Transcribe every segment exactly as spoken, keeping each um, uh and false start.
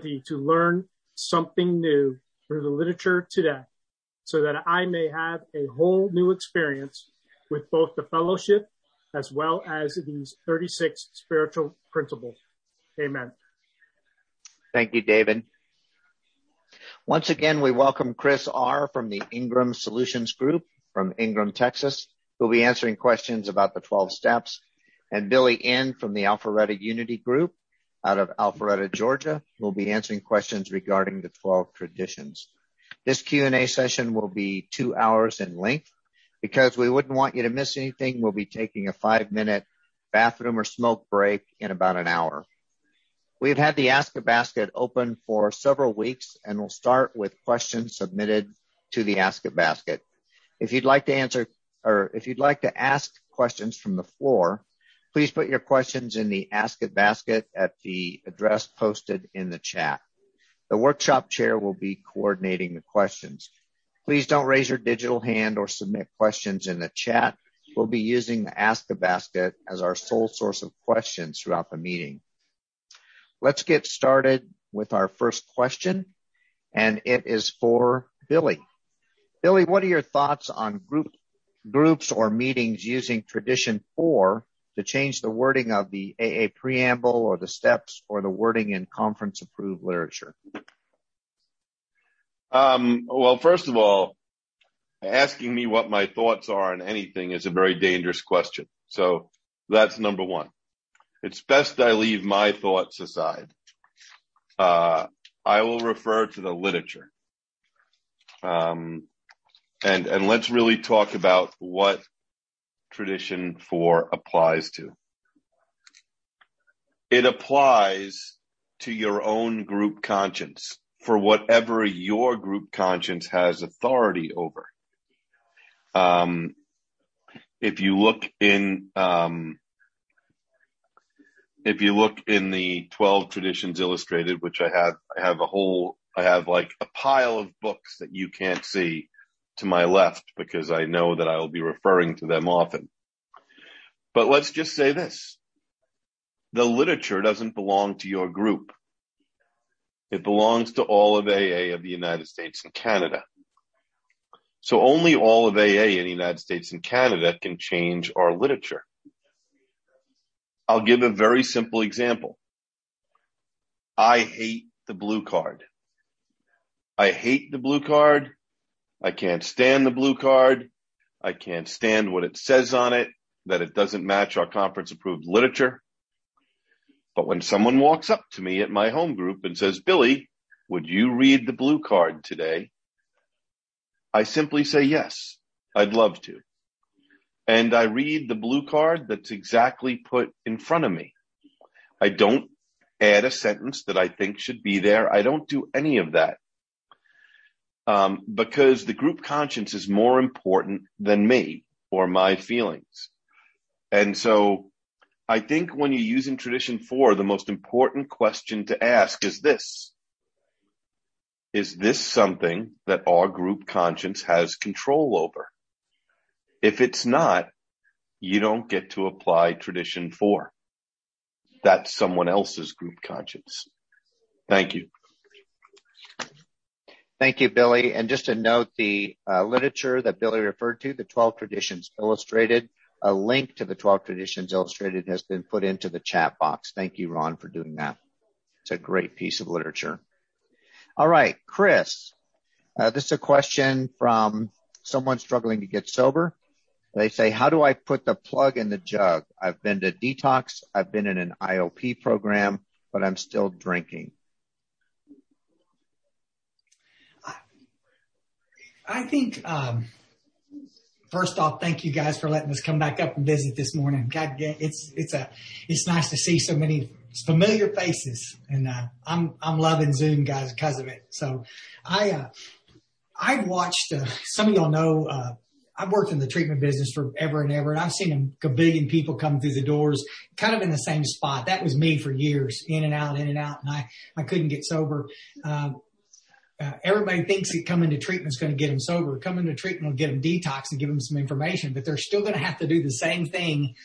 opportunity to learn something new through the literature today, so that I may have a whole new experience with both the fellowship as well as these thirty-six spiritual principles. Amen. Thank you, David. Once again, we welcome Chris R. from the Ingram Solutions Group from Ingram, Texas, who will be answering questions about the twelve steps, and Billy N. from the Alpharetta Unity Group out of Alpharetta, Georgia, who will be answering questions regarding the twelve traditions. This Q and A session will be two hours in length. Because we wouldn't want you to miss anything, we'll be taking a five-minute bathroom or smoke break in about an hour. We've had the Ask a Basket open for several weeks, and we'll start with questions submitted to the Ask a Basket. If you'd like to answer, or if you'd like to ask questions from the floor, please put your questions in the Ask a Basket at the address posted in the chat. The workshop chair will be coordinating the questions. Please don't raise your digital hand or submit questions in the chat. We'll be using the Ask a Basket as our sole source of questions throughout the meeting. Let's get started with our first question, and it is for Billy. Billy, what are your thoughts on group, groups or meetings using tradition four to change the wording of the A A preamble or the steps or the wording in conference-approved literature? Um, well, first of all, asking me what my thoughts are on anything is a very dangerous question. So that's number one. It's best I leave my thoughts aside. Uh, I will refer to the literature. Um, and, and let's really talk about what tradition four applies to. It applies to your own group conscience, for whatever your group conscience has authority over. Um, if you look in, um, if you look in the twelve Traditions Illustrated, which I have, I have a whole, I have like a pile of books that you can't see to my left because I know that I will be referring to them often. But let's just say this. The literature doesn't belong to your group. It belongs to all of A A of the United States and Canada. So only all of A A in the United States and Canada can change our literature. I'll give a very simple example. I hate the blue card. I hate the blue card. I can't stand the blue card. I can't stand what it says on it, that it doesn't match our conference-approved literature. But when someone walks up to me at my home group and says, Billy, would you read the blue card today? I simply say, yes, I'd love to. And I read the blue card that's exactly put in front of me. I don't add a sentence that I think should be there. I don't do any of that. Um, because the group conscience is more important than me or my feelings. And so I think when you're using tradition four, the most important question to ask is this. Is this something that our group conscience has control over? If it's not, you don't get to apply tradition four. That's someone else's group conscience. Thank you. Thank you, Billy. And just to note, the uh, literature that Billy referred to, the twelve Traditions Illustrated, a link to the twelve Traditions Illustrated has been put into the chat box. Thank you, Ron, for doing that. It's a great piece of literature. All right, Chris, uh, this is a question from someone struggling to get sober. They say, how do I put the plug in the jug? I've been to detox. I've been in an I O P program, but I'm still drinking. I think, um, first off, thank you guys for letting us come back up and visit this morning. God, it's it's a it's nice to see so many familiar faces, and uh, I'm I'm loving Zoom, guys, because of it. So, I uh, I've watched uh, some of y'all know uh, I've worked in the treatment business forever and ever, and I've seen a billion people come through the doors, kind of in the same spot. That was me for years, in and out, in and out, and I I couldn't get sober. Uh, Uh, everybody thinks that coming to treatment is going to get them sober. Coming to treatment will get them detox and give them some information, but they're still going to have to do the same thing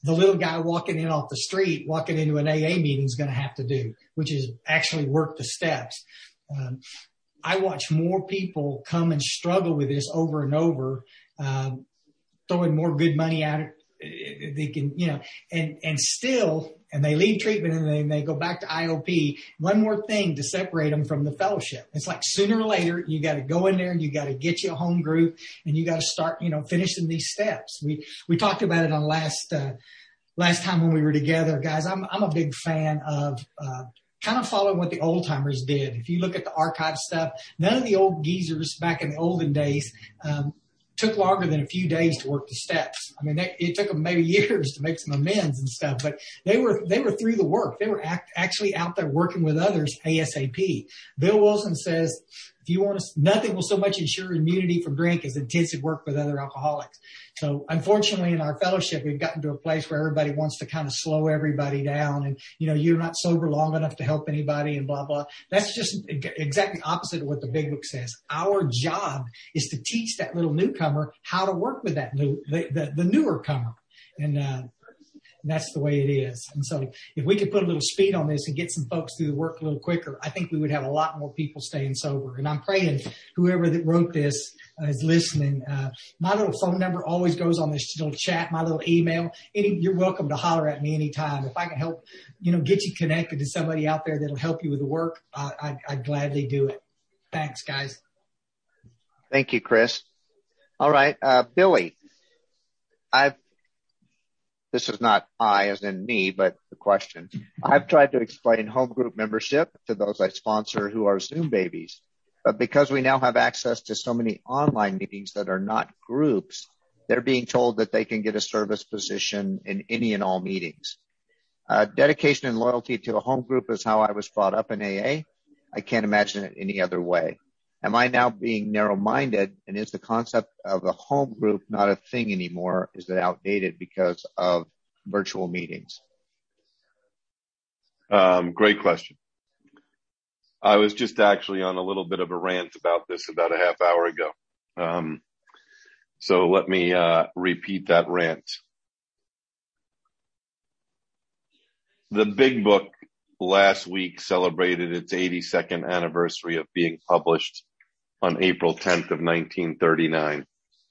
the little guy walking in off the street, walking into an A A meeting is going to have to do, which is actually work the steps. Um, I watch more people come and struggle with this over and over, um, throwing more good money at it. They can, you know, and, and still, and they leave treatment and then they go back to I O P. One more thing to separate them from the fellowship. It's like sooner or later, you got to go in there and you got to get you a home group and you got to start, you know, finishing these steps. We, we talked about it on last, uh, last time when we were together, guys. I'm, I'm a big fan of, uh, kind of following what the old timers did. If you look at the archive stuff, none of the old geezers back in the olden days, um, took longer than a few days to work the steps. I mean, they, it took them maybe years to make some amends and stuff, but they were, they were through the work. They were act, actually out there working with others ASAP. Bill Wilson says, if you want to, nothing will so much ensure immunity from drink as intensive work with other alcoholics. So unfortunately in our fellowship, we've gotten to a place where everybody wants to kind of slow everybody down and, you know, you're not sober long enough to help anybody and blah, blah. That's just exactly opposite of what the big book says. Our job is to teach that little newcomer how to work with that new, the, the, the newer comer. And, uh, And that's the way it is. And so if we could put a little speed on this and get some folks through the work a little quicker, I think we would have a lot more people staying sober. And I'm praying whoever that wrote this uh, is listening. Uh, my little phone number always goes on this little chat, my little email. Any, you're welcome to holler at me anytime. If I can help, you know, get you connected to somebody out there that'll help you with the work, uh, I, I'd gladly do it. Thanks, guys. Thank you, Chris. All right. Uh, Billy, I've This is not I as in me, but the question. I've tried to explain home group membership to those I sponsor who are Zoom babies. But because we now have access to so many online meetings that are not groups, they're being told that they can get a service position in any and all meetings. Uh, dedication and loyalty to a home group is how I was brought up in A A. I can't imagine it any other way. Am I now being narrow-minded, and is the concept of a home group not a thing anymore? Is it outdated because of virtual meetings? Um, great question. I was just actually on a little bit of a rant about this about a half hour ago. Um, so let me uh, repeat that rant. The Big Book last week celebrated its eighty-second anniversary of being published on April tenth of nineteen thirty-nine.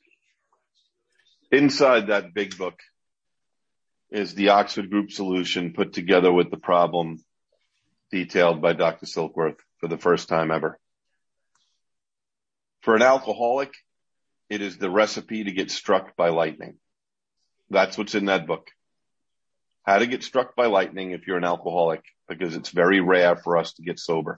Inside that big book is the Oxford Group solution put together with the problem detailed by Doctor Silkworth for the first time ever. For an alcoholic, it is the recipe to get struck by lightning. That's what's in that book. How to get struck by lightning if you're an alcoholic, because it's very rare for us to get sober.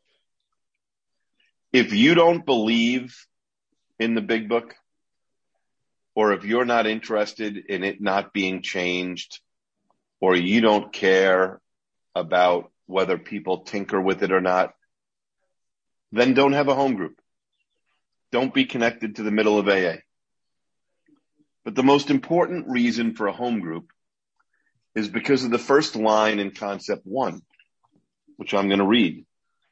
If you don't believe in the Big Book, or if you're not interested in it not being changed, or you don't care about whether people tinker with it or not, then don't have a home group. Don't be connected to the middle of A A. But the most important reason for a home group is because of the first line in concept one, which I'm going to read.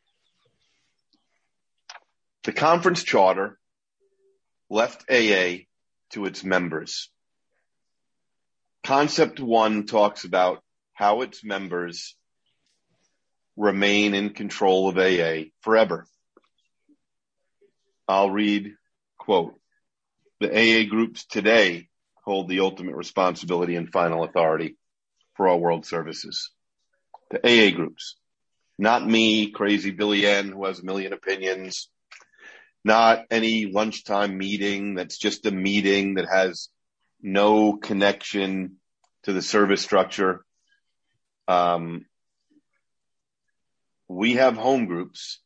The conference charter left A A to its members. Concept one talks about how its members remain in control of A A forever. I'll read, quote, the A A groups today hold the ultimate responsibility and final authority for all world services. The A A groups, not me, crazy Billy N, who has a million opinions, not any lunchtime meeting that's just a meeting that has no connection to the service structure. Um, we have home groups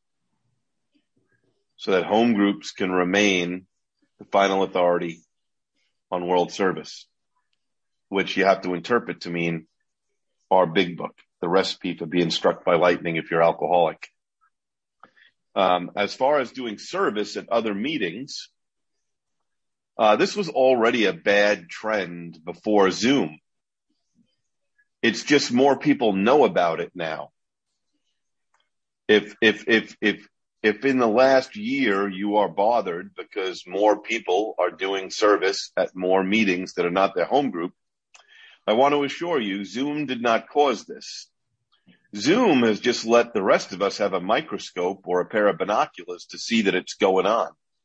so that home groups can remain the final authority on world service, which you have to interpret to mean our Big Book, the recipe for being struck by lightning if you're alcoholic. Um, as far as doing service at other meetings, uh, this was already a bad trend before Zoom. It's just more people know about it now. If, if, if, if, if in the last year you are bothered because more people are doing service at more meetings that are not their home group, I want to assure you, Zoom did not cause this. Zoom has just let the rest of us have a microscope or a pair of binoculars to see that it's going on.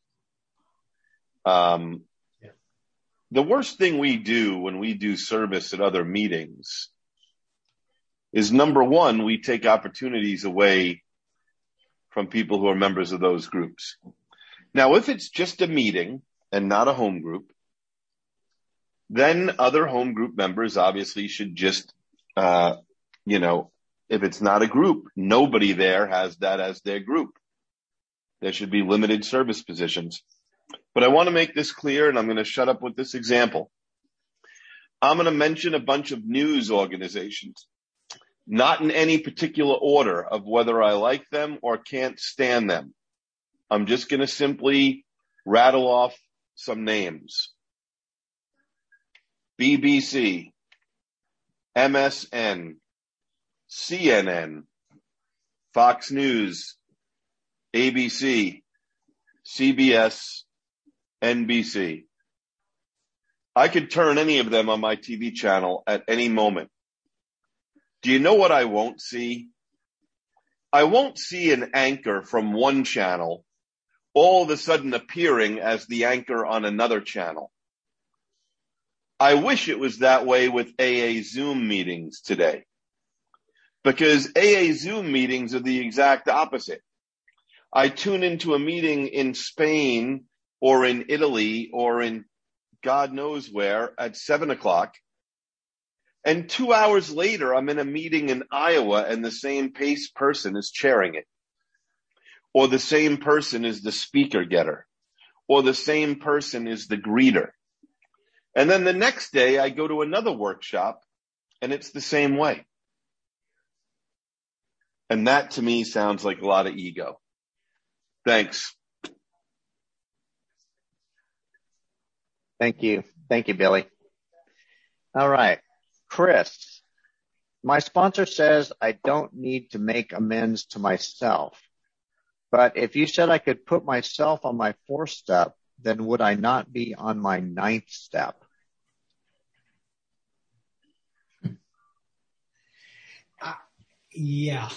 Um, yeah. The worst thing we do when we do service at other meetings is, number one, we take opportunities away from people who are members of those groups. Now, if it's just a meeting and not a home group, then other home group members obviously should just, uh, you know, if it's not a group, nobody there has that as their group. There should be limited service positions. But I want to make this clear, and I'm going to shut up with this example. I'm going to mention a bunch of news organizations, not in any particular order of whether I like them or can't stand them. I'm just going to simply rattle off some names. B B C, M S N, C N N, Fox News, A B C, C B S, N B C. I could turn any of them on my T V channel at any moment. Do you know what I won't see? I won't see an anchor from one channel all of a sudden appearing as the anchor on another channel. I wish it was that way with A A Zoom meetings today, because A A Zoom meetings are the exact opposite. I tune into a meeting in Spain or in Italy or in God knows where at seven o'clock. And two hours later, I'm in a meeting in Iowa and the same pace person is chairing it. Or the same person is the speaker getter. Or the same person is the greeter. And then the next day I go to another workshop and it's the same way. And that to me sounds like a lot of ego. Thanks. Thank you. Thank you, Billy. All right. Chris, my sponsor says I don't need to make amends to myself. But if you said I could put myself on my fourth step, then would I not be on my ninth step? Uh, yeah.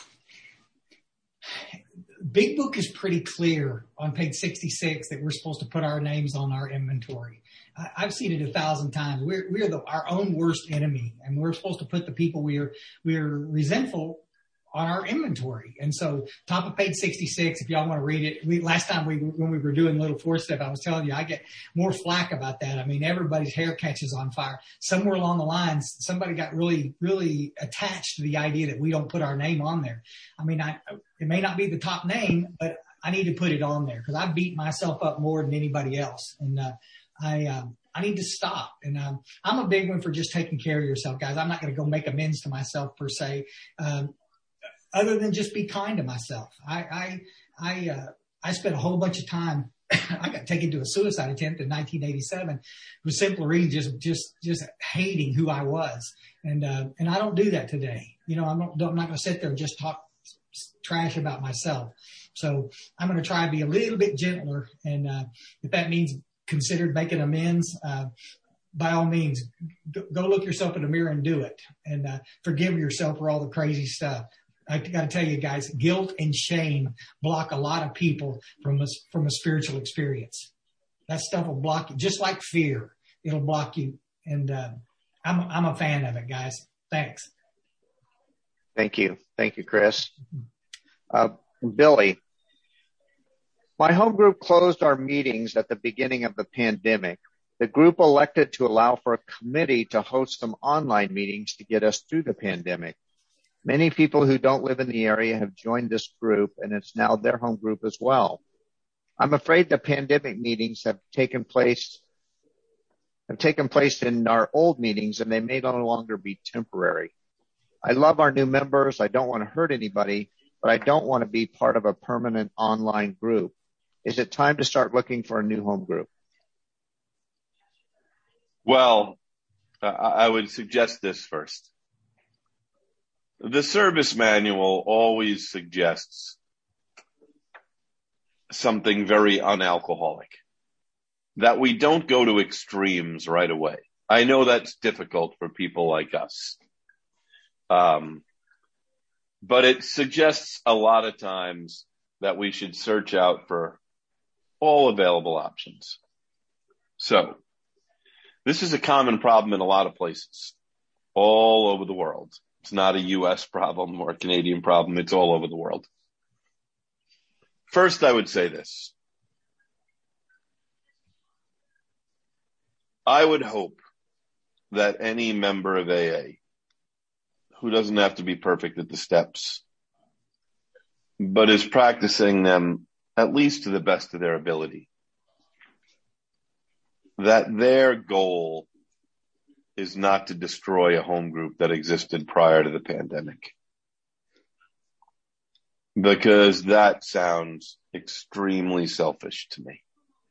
Big Book is pretty clear on page sixty-six that we're supposed to put our names on our inventory. I, I've seen it a thousand times. We're, we're the, our own worst enemy, and we're supposed to put the people we are, we are resentful on our inventory. And so top of page sixty-six, if y'all want to read it, we, last time we, when we were doing little four step, I was telling you, I get more flack about that. I mean, everybody's hair catches on fire. Somewhere along the lines, somebody got really, really attached to the idea that we don't put our name on there. I mean, I, it may not be the top name, but I need to put it on there because I beat myself up more than anybody else. And, uh, I, um, I need to stop. And, um, I'm a big one for just taking care of yourself, guys. I'm not going to go make amends to myself per se. Um, other than just be kind to myself. I, I, I, uh, I spent a whole bunch of time. I got taken to a suicide attempt in nineteen eighty-seven with simple reason, just, just, just hating who I was. And, uh, and I don't do that today. You know, I'm not, I'm not going to sit there and just talk trash about myself. So I'm going to try to be a little bit gentler. And, uh, if that means considered making amends, uh, by all means, go look yourself in the mirror and do it, and, uh, forgive yourself for all the crazy stuff. I got to tell you guys, guilt and shame block a lot of people from a, from a spiritual experience. That stuff will block you, just like fear. It'll block you. And uh, I'm, I'm a fan of it, guys. Thanks. Thank you. Thank you, Chris. Uh, Billy, my home group closed our meetings at the beginning of the pandemic. The group elected to allow for a committee to host some online meetings to get us through the pandemic. Many people who don't live in the area have joined this group, and it's now their home group as well. I'm afraid the pandemic meetings have taken place have taken place in our old meetings, and they may no longer be temporary. I love our new members. I don't want to hurt anybody, but I don't want to be part of a permanent online group. Is it time to start looking for a new home group? Well, uh, I would suggest this first. The service manual always suggests something very unalcoholic, that we don't go to extremes right away. I know that's difficult for people like us. Um, but it suggests a lot of times that we should search out for all available options. So this is a common problem in a lot of places all over the world. It's not a U S problem or a Canadian problem. It's all over the world. First, I would say this. I would hope that any member of A A who doesn't have to be perfect at the steps, but is practicing them at least to the best of their ability, that their goal is not to destroy a home group that existed prior to the pandemic. Because that sounds extremely selfish to me.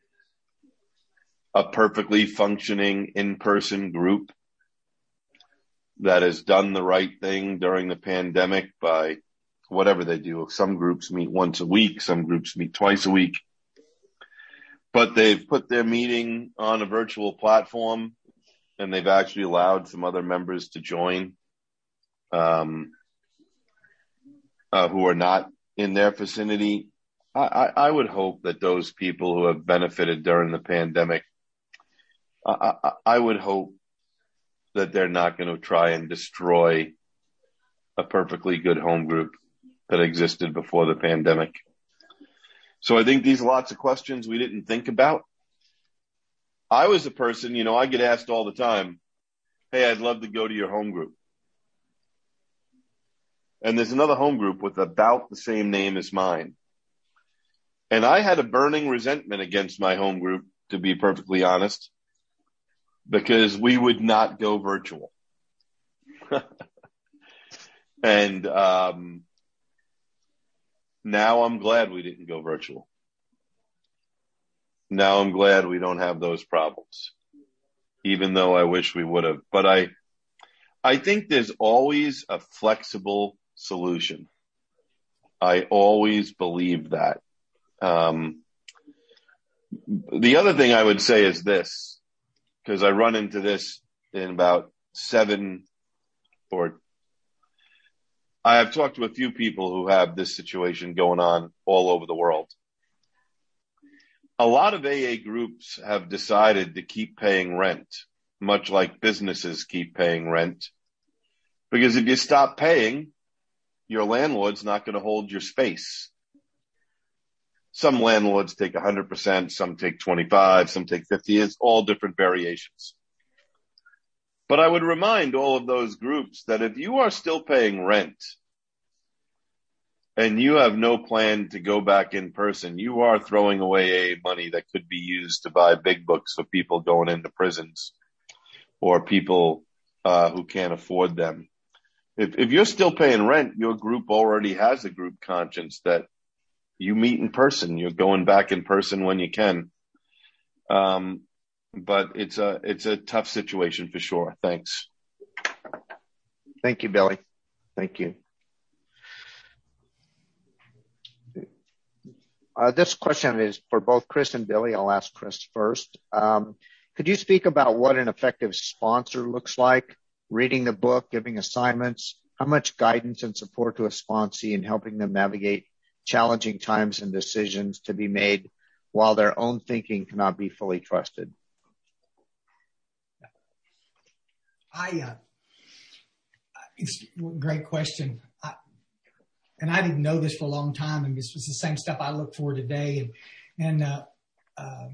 A perfectly functioning in-person group that has done the right thing during the pandemic by whatever they do. Some groups meet once a week, some groups meet twice a week, but they've put their meeting on a virtual platform and they've actually allowed some other members to join um, uh, who are not in their vicinity. I, I, I would hope that those people who have benefited during the pandemic, I, I, I would hope that they're not going to try and destroy a perfectly good home group that existed before the pandemic. So I think these are lots of questions we didn't think about. I was a person, you know, I get asked all the time, hey, I'd love to go to your home group. And there's another home group with about the same name as mine. And I had a burning resentment against my home group, to be perfectly honest, because we would not go virtual. And um, now I'm glad we didn't go virtual. Now I'm glad we don't have those problems, even though I wish we would have. But I, I think there's always a flexible solution. I always believe that. Um, the other thing I would say is this, because I run into this in about seven or I have talked to a few people who have this situation going on all over the world. A lot of A A groups have decided to keep paying rent, much like businesses keep paying rent. Because if you stop paying, your landlord's not going to hold your space. Some landlords take one hundred percent, some take twenty-five, some take fifty. It's all different variations. But I would remind all of those groups that if you are still paying rent and you have no plan to go back in person, you are throwing away A A money that could be used to buy big books for people going into prisons or people uh, who can't afford them. If, if you're still paying rent, your group already has a group conscience that you meet in person. You're going back in person when you can. Um, but it's a, it's a tough situation for sure. Thanks. Thank you, Billy. Thank you. Uh, this question is for both Chris and Billy. I'll ask Chris first. Um, could you speak about what an effective sponsor looks like? Reading the book, giving assignments, how much guidance and support to a sponsee in helping them navigate challenging times and decisions to be made while their own thinking cannot be fully trusted? I, uh, it's a great question. I, and I didn't know this for a long time, and this was the same stuff I look for today. And, and, uh, uh,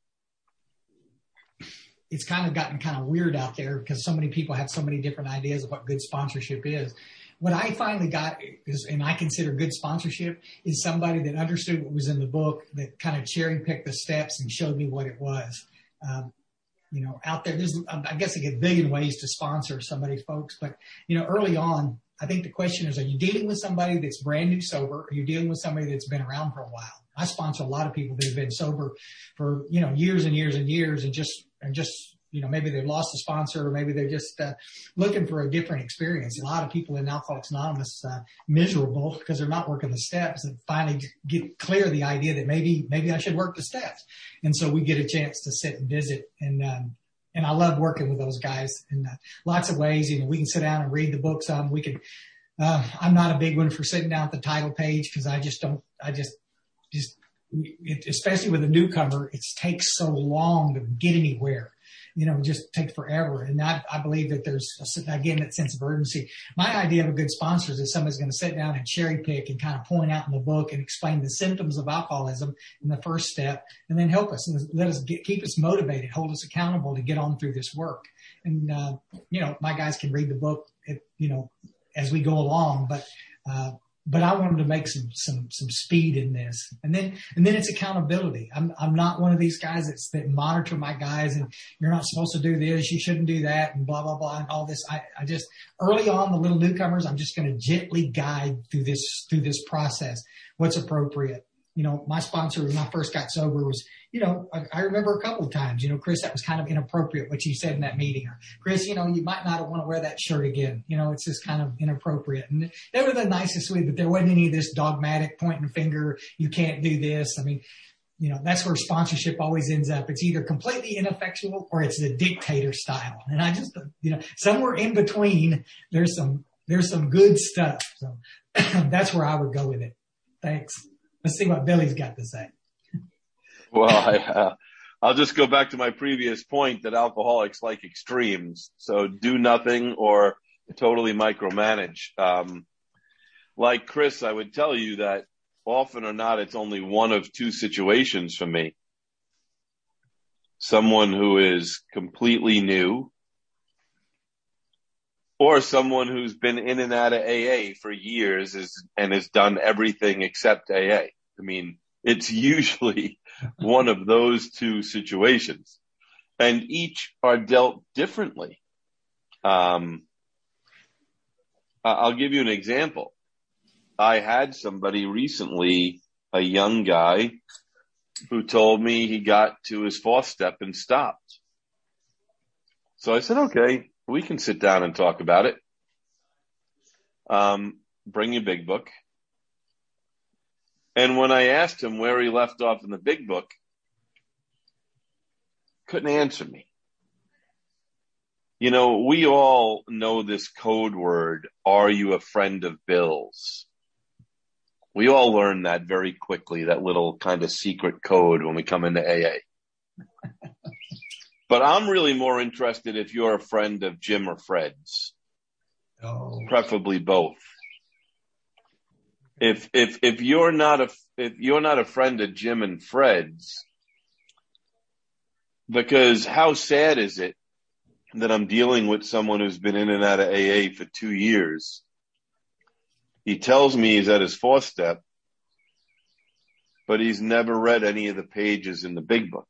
it's kind of gotten kind of weird out there because so many people have so many different ideas of what good sponsorship is. What I finally got is, and I consider good sponsorship, is somebody that understood what was in the book, that kind of cherry picked the steps and showed me what it was. Um, you know, out there, there's, I guess, like a billion ways to sponsor somebody, folks. But, you know, early on, I think the question is, are you dealing with somebody that's brand new sober? Or are you dealing with somebody that's been around for a while? I sponsor a lot of people that have been sober for, you know, years and years and years and just, and just, you know, maybe they've lost a sponsor or maybe they're just uh, looking for a different experience. A lot of people in Alcoholics Anonymous uh, miserable because they're not working the steps and finally get clear the idea that maybe, maybe I should work the steps. And so we get a chance to sit and visit. And um, and I love working with those guys in uh, lots of ways. You know, we can sit down and read the book some. We can, uh, I'm not a big one for sitting down at the title page because I just don't, I just, just, it, especially with a newcomer, it takes so long to get anywhere. You know, just take forever. And I, I believe that there's, a, again, that sense of urgency. My idea of a good sponsor is that somebody's going to sit down and cherry pick and kind of point out in the book and explain the symptoms of alcoholism in the first step, and then help us and let us get, keep us motivated, hold us accountable to get on through this work. And, uh, you know, my guys can read the book, at, you know, as we go along, but, uh, But I wanted to make some, some, some speed in this. And then, and then it's accountability. I'm, I'm not one of these guys that's, that monitor my guys and you're not supposed to do this. You shouldn't do that and blah, blah, blah. And all this. I, I just early on the little newcomers, I'm just going to gently guide through this, through this process. What's appropriate. You know, my sponsor when I first got sober was, you know, I, I remember a couple of times, you know, Chris, that was kind of inappropriate what you said in that meeting. Or Chris, you know, you might not want to wear that shirt again. You know, it's just kind of inappropriate. And they were the nicest way, but there wasn't any of this dogmatic pointing finger. You can't do this. I mean, you know, that's where sponsorship always ends up. It's either completely ineffectual or it's the dictator style. And I just, you know, somewhere in between, there's some, there's some good stuff. So that's where I would go with it. Thanks. Let's see what Billy's got to say. Well, I, uh, I'll just go back to my previous point that alcoholics like extremes. So do nothing or totally micromanage. Um, like Chris, I would tell you that often or not, it's only one of two situations for me. Someone who is completely new or someone who's been in and out of A A for years is, and has done everything except A A. I mean, it's usually one of those two situations, and each are dealt differently. Um, I'll give you an example. I had somebody recently, a young guy, who told me he got to his fourth step and stopped. So I said, okay, we can sit down and talk about it. Um, bring your big book. And when I asked him where he left off in the big book, couldn't answer me. You know, we all know this code word, are you a friend of Bill's? We all learn that very quickly, that little kind of secret code when we come into A A. But I'm really more interested if you're a friend of Jim or Fred's. Oh. Preferably both. If if if you're not a if you're not a friend of Jim and Fred's, because how sad is it that I'm dealing with someone who's been in and out of A A for two years? He tells me he's at his fourth step, but he's never read any of the pages in the big book.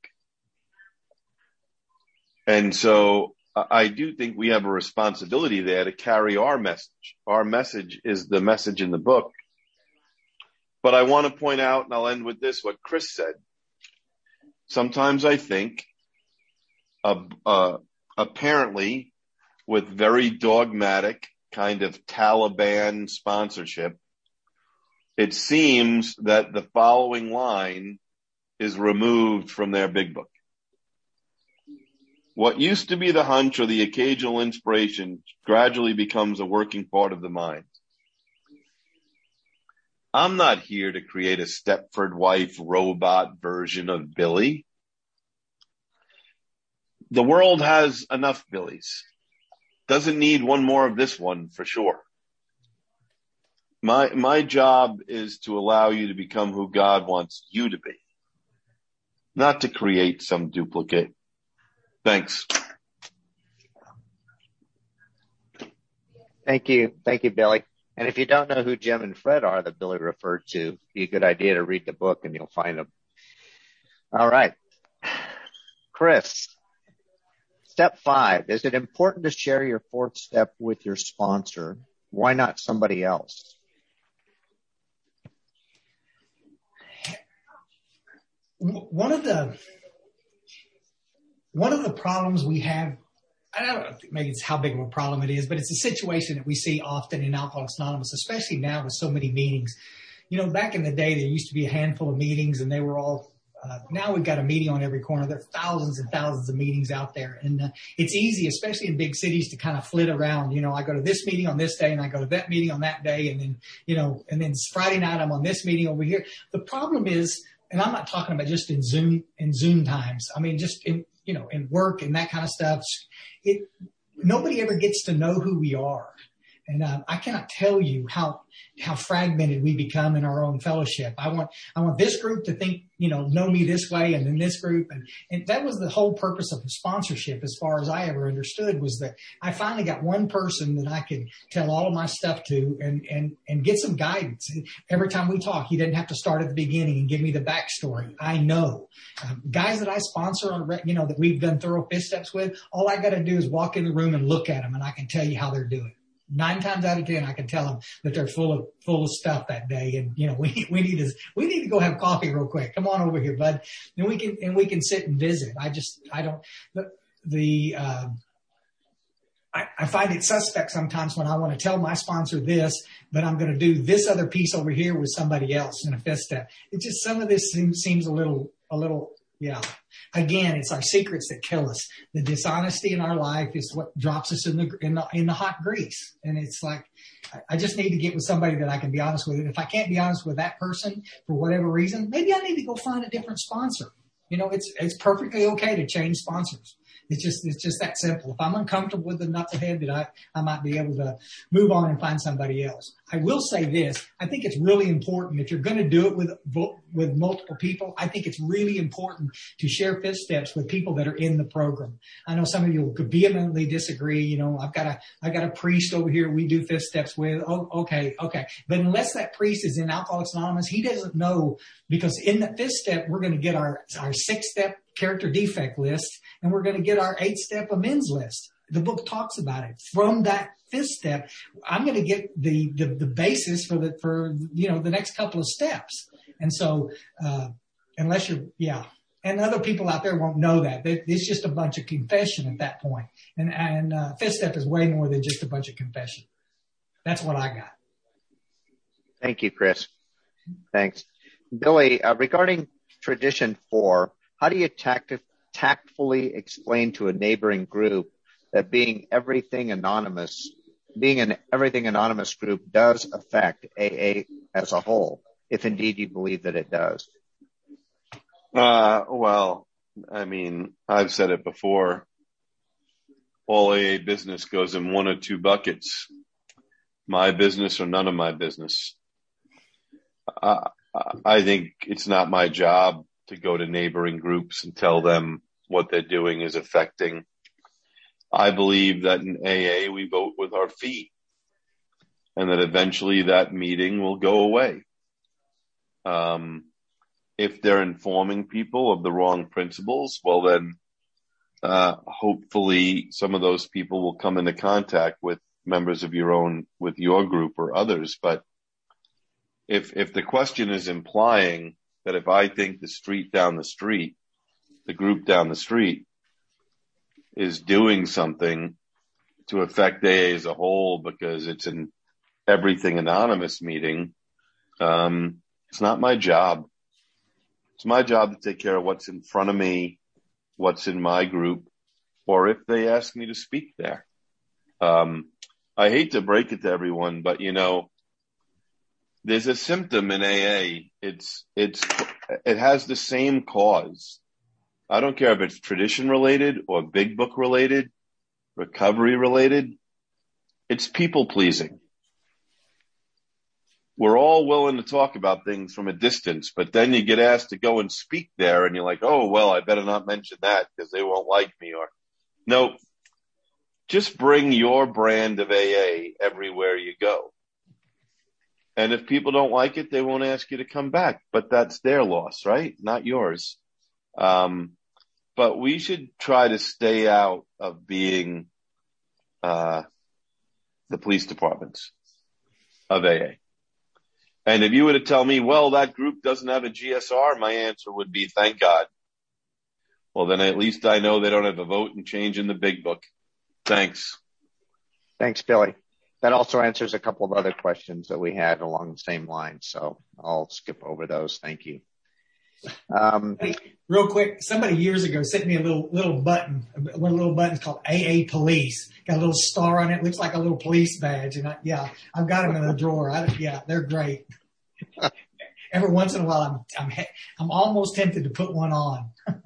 And so I do think we have a responsibility there to carry our message. Our message is the message in the book. But I want to point out, and I'll end with this, what Chris said. Sometimes I think, uh, uh, apparently, with very dogmatic kind of Taliban sponsorship, it seems that the following line is removed from their big book. What used to be the hunch or the occasional inspiration gradually becomes a working part of the mind. I'm not here to create a Stepford wife robot version of Billy. The world has enough Billies. Doesn't need one more of this one for sure. My, my job is to allow you to become who God wants you to be, not to create some duplicate. Thanks. Thank you. Thank you, Billy. And if you don't know who Jim and Fred are that Billy referred to, it'd be a good idea to read the book and you'll find them. All right. Chris, step five. Is it important to share your fourth step with your sponsor? Why not somebody else? One of the One of the problems we have, I don't know, maybe it's how big of a problem it is, but it's a situation that we see often in Alcoholics Anonymous, especially now with so many meetings. You know, back in the day, there used to be a handful of meetings and they were all uh, now we've got a meeting on every corner. There are thousands and thousands of meetings out there. And uh, it's easy, especially in big cities, to kind of flit around. You know, I go to this meeting on this day and I go to that meeting on that day. And then, you know, and then Friday night I'm on this meeting over here. The problem is, and I'm not talking about just in Zoom, in Zoom times. I mean, just in, you know, in work and that kind of stuff. It, nobody ever gets to know who we are. And uh, I cannot tell you how how fragmented we become in our own fellowship. I want I want this group to think, you know, know me this way, and then this group, and, and that was the whole purpose of sponsorship, as far as I ever understood, was that I finally got one person that I could tell all of my stuff to, and and and get some guidance. Every time we talk, he didn't have to start at the beginning and give me the backstory. I know um, guys that I sponsor on, you know, that we've done thorough fifth steps with. All I got to do is walk in the room and look at them, and I can tell you how they're doing. Nine times out of ten, I can tell them that they're full of full of stuff that day, and you know we we need to we need to go have coffee real quick. Come on over here, bud, and we can and we can sit and visit. I just I don't the the uh, I, I find it suspect sometimes when I want to tell my sponsor this, but I'm going to do this other piece over here with somebody else in a fifth step. It just some of this seems, seems a little a little yeah. Again, it's our secrets that kill us. The dishonesty in our life is what drops us in the in the, in the hot grease. And it's like, I just need to get with somebody that I can be honest with. And if I can't be honest with that person for whatever reason, maybe I need to go find a different sponsor. You know, it's it's perfectly okay to change sponsors. It's just it's just that simple. If I'm uncomfortable with the knucklehead, that I, I might be able to move on and find somebody else. I will say this. I think it's really important, if you're going to do it with with multiple people, I think it's really important to share fifth steps with people that are in the program. I know some of you will vehemently disagree. You know, I've got a I've got a priest over here we do fifth steps with. Oh, okay, okay. But unless that priest is in Alcoholics Anonymous, he doesn't know, because in the fifth step, we're going to get our, our sixth step character defect list, and we're going to get our eight step amends list. The book talks about it. From that fifth step, I'm going to get the, the, the basis for the, for, you know, the next couple of steps. And so, uh, unless you're, yeah. And other people out there won't know that. It's just a bunch of confession at that point. And, and, uh, fifth step is way more than just a bunch of confession. That's what I got. Thank you, Chris. Thanks. Billy, uh, regarding tradition four, how do you tact- tactfully explain to a neighboring group that being everything anonymous, being an everything anonymous group does affect A A as a whole, if indeed you believe that it does? Uh, well, I mean, I've said it before. All A A business goes in one or two buckets: my business or none of my business. Uh, I think it's not my job to go to neighboring groups and tell them what they're doing is affecting. I believe that in A A, we vote with our feet, and that eventually that meeting will go away. Um, if they're informing people of the wrong principles, well then, uh, hopefully some of those people will come into contact with members of your own, with your group or others. But if, if the question is implying that if I think the street down the street, the group down the street is doing something to affect A A as a whole because it's an everything anonymous meeting, um, it's not my job. It's my job to take care of what's in front of me, what's in my group, or if they ask me to speak there. Um, I hate to break it to everyone, but you know, there's a symptom in A A. It's, it's, it has the same cause. I don't care if it's tradition related or big book related, recovery related. It's people pleasing. We're all willing to talk about things from a distance, but then you get asked to go and speak there and you're like, oh, well, I better not mention that because they won't like me. Or no, just bring your brand of A A everywhere you go. And if people don't like it, they won't ask you to come back, but that's their loss, right? Not yours. Um, but we should try to stay out of being, uh, the police departments of A A. And if you were to tell me, well, that group doesn't have a G S R, my answer would be, thank God. Well, then at least I know they don't have a vote and change in the big book. Thanks. Thanks, Billy. That also answers a couple of other questions that we had along the same line. So I'll skip over those. Thank you. Um, Real quick, somebody years ago sent me a little little button, one little button called A A Police. Got a little star on it, looks like a little police badge. And I, yeah, I've got them in the drawer. I, yeah, they're great. Every once in a while, I'm I'm I'm almost tempted to put one on.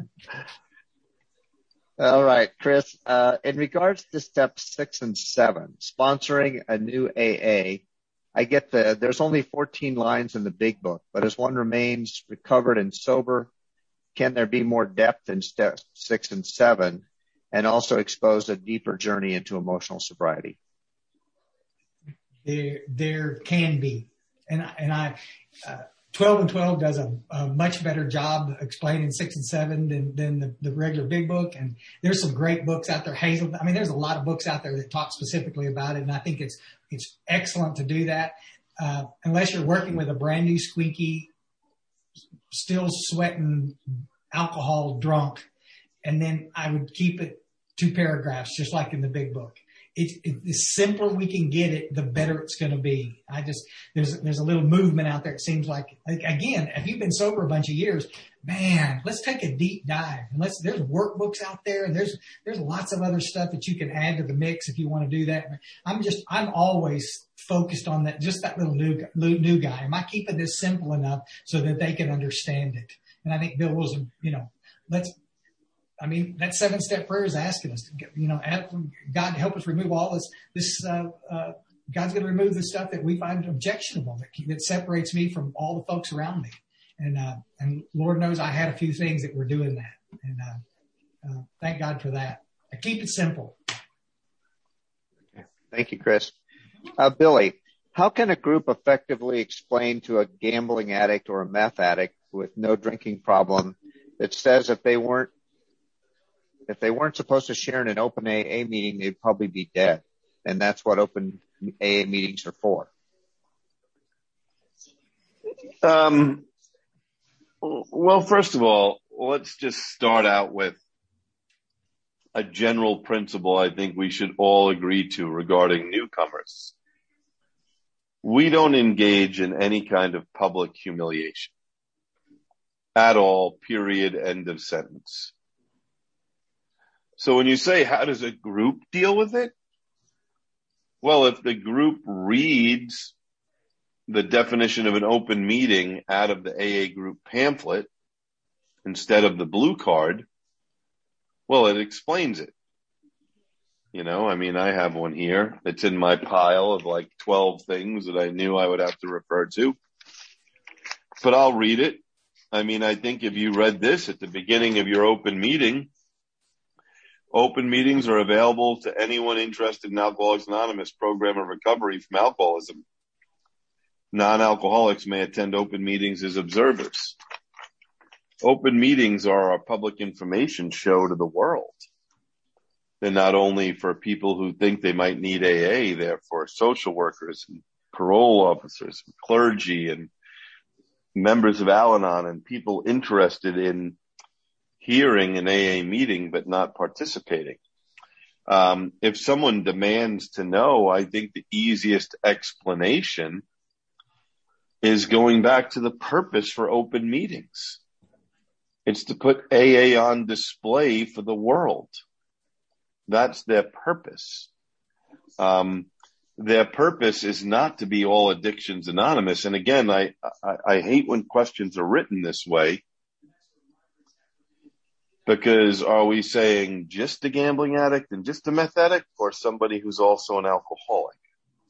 All right, Chris. Uh, in regards to steps six and seven, sponsoring a new A A, I get the there's only fourteen lines in the big book, but as one remains recovered and sober, can there be more depth in steps six and seven, and also expose a deeper journey into emotional sobriety? There, there can be, and and I, uh, twelve and twelve does a, a much better job explaining six and seven than than the, the regular big book. And there's some great books out there. Hazel, I mean, there's a lot of books out there that talk specifically about it, and I think it's it's excellent to do that. Uh, unless you're working with a brand new squeaky, still sweating, alcohol drunk, and then I would keep it two paragraphs, just like in the big book. It, it, the simpler we can get it, the better it's going to be. I just, there's, there's a little movement out there. It seems like, like, again, if you've been sober a bunch of years, man, let's take a deep dive. And let's, there's workbooks out there, and there's, there's lots of other stuff that you can add to the mix if you want to do that. I'm just, I'm always focused on that, just that little new, new guy. Am I keeping this simple enough so that they can understand it? And I think Bill Wilson, you know, let's, I mean, that seven step prayer is asking us, to, you know, God to help us remove all this, this, uh, uh, God's going to remove the stuff that we find objectionable, that, that separates me from all the folks around me. And, uh, and Lord knows I had a few things that were doing that. And, uh, uh, thank God for that. I keep it simple. Thank you, Chris. Uh, Billy, how can a group effectively explain to a gambling addict or a meth addict with no drinking problem that says if they weren't if they weren't supposed to share in an open A A meeting, they'd probably be dead, and that's what open A A meetings are for? Um. Well, first of all, let's just start out with a general principle I think we should all agree to regarding newcomers. We don't engage in any kind of public humiliation at all, period, end of sentence. So when you say, how does a group deal with it? Well, if the group reads the definition of an open meeting out of the A A group pamphlet instead of the blue card, well, it explains it. You know, I mean, I have one here. It's in my pile of like twelve things that I knew I would have to refer to. But I'll read it. I mean, I think if you read this at the beginning of your open meeting, open meetings are available to anyone interested in Alcoholics Anonymous program of recovery from alcoholism. Non-alcoholics may attend open meetings as observers. Open meetings are a public information show to the world. They're not only for people who think they might need A A, they're for social workers and parole officers, and clergy, and members of Al-Anon, and people interested in hearing an A A meeting but not participating. Um, if someone demands to know, I think the easiest explanation is going back to the purpose for open meetings. It's to put A A on display for the world. That's their purpose. Um, their purpose is not to be all addictions anonymous. And again, I, I, I hate when questions are written this way, because are we saying just a gambling addict and just a meth addict, or somebody who's also an alcoholic?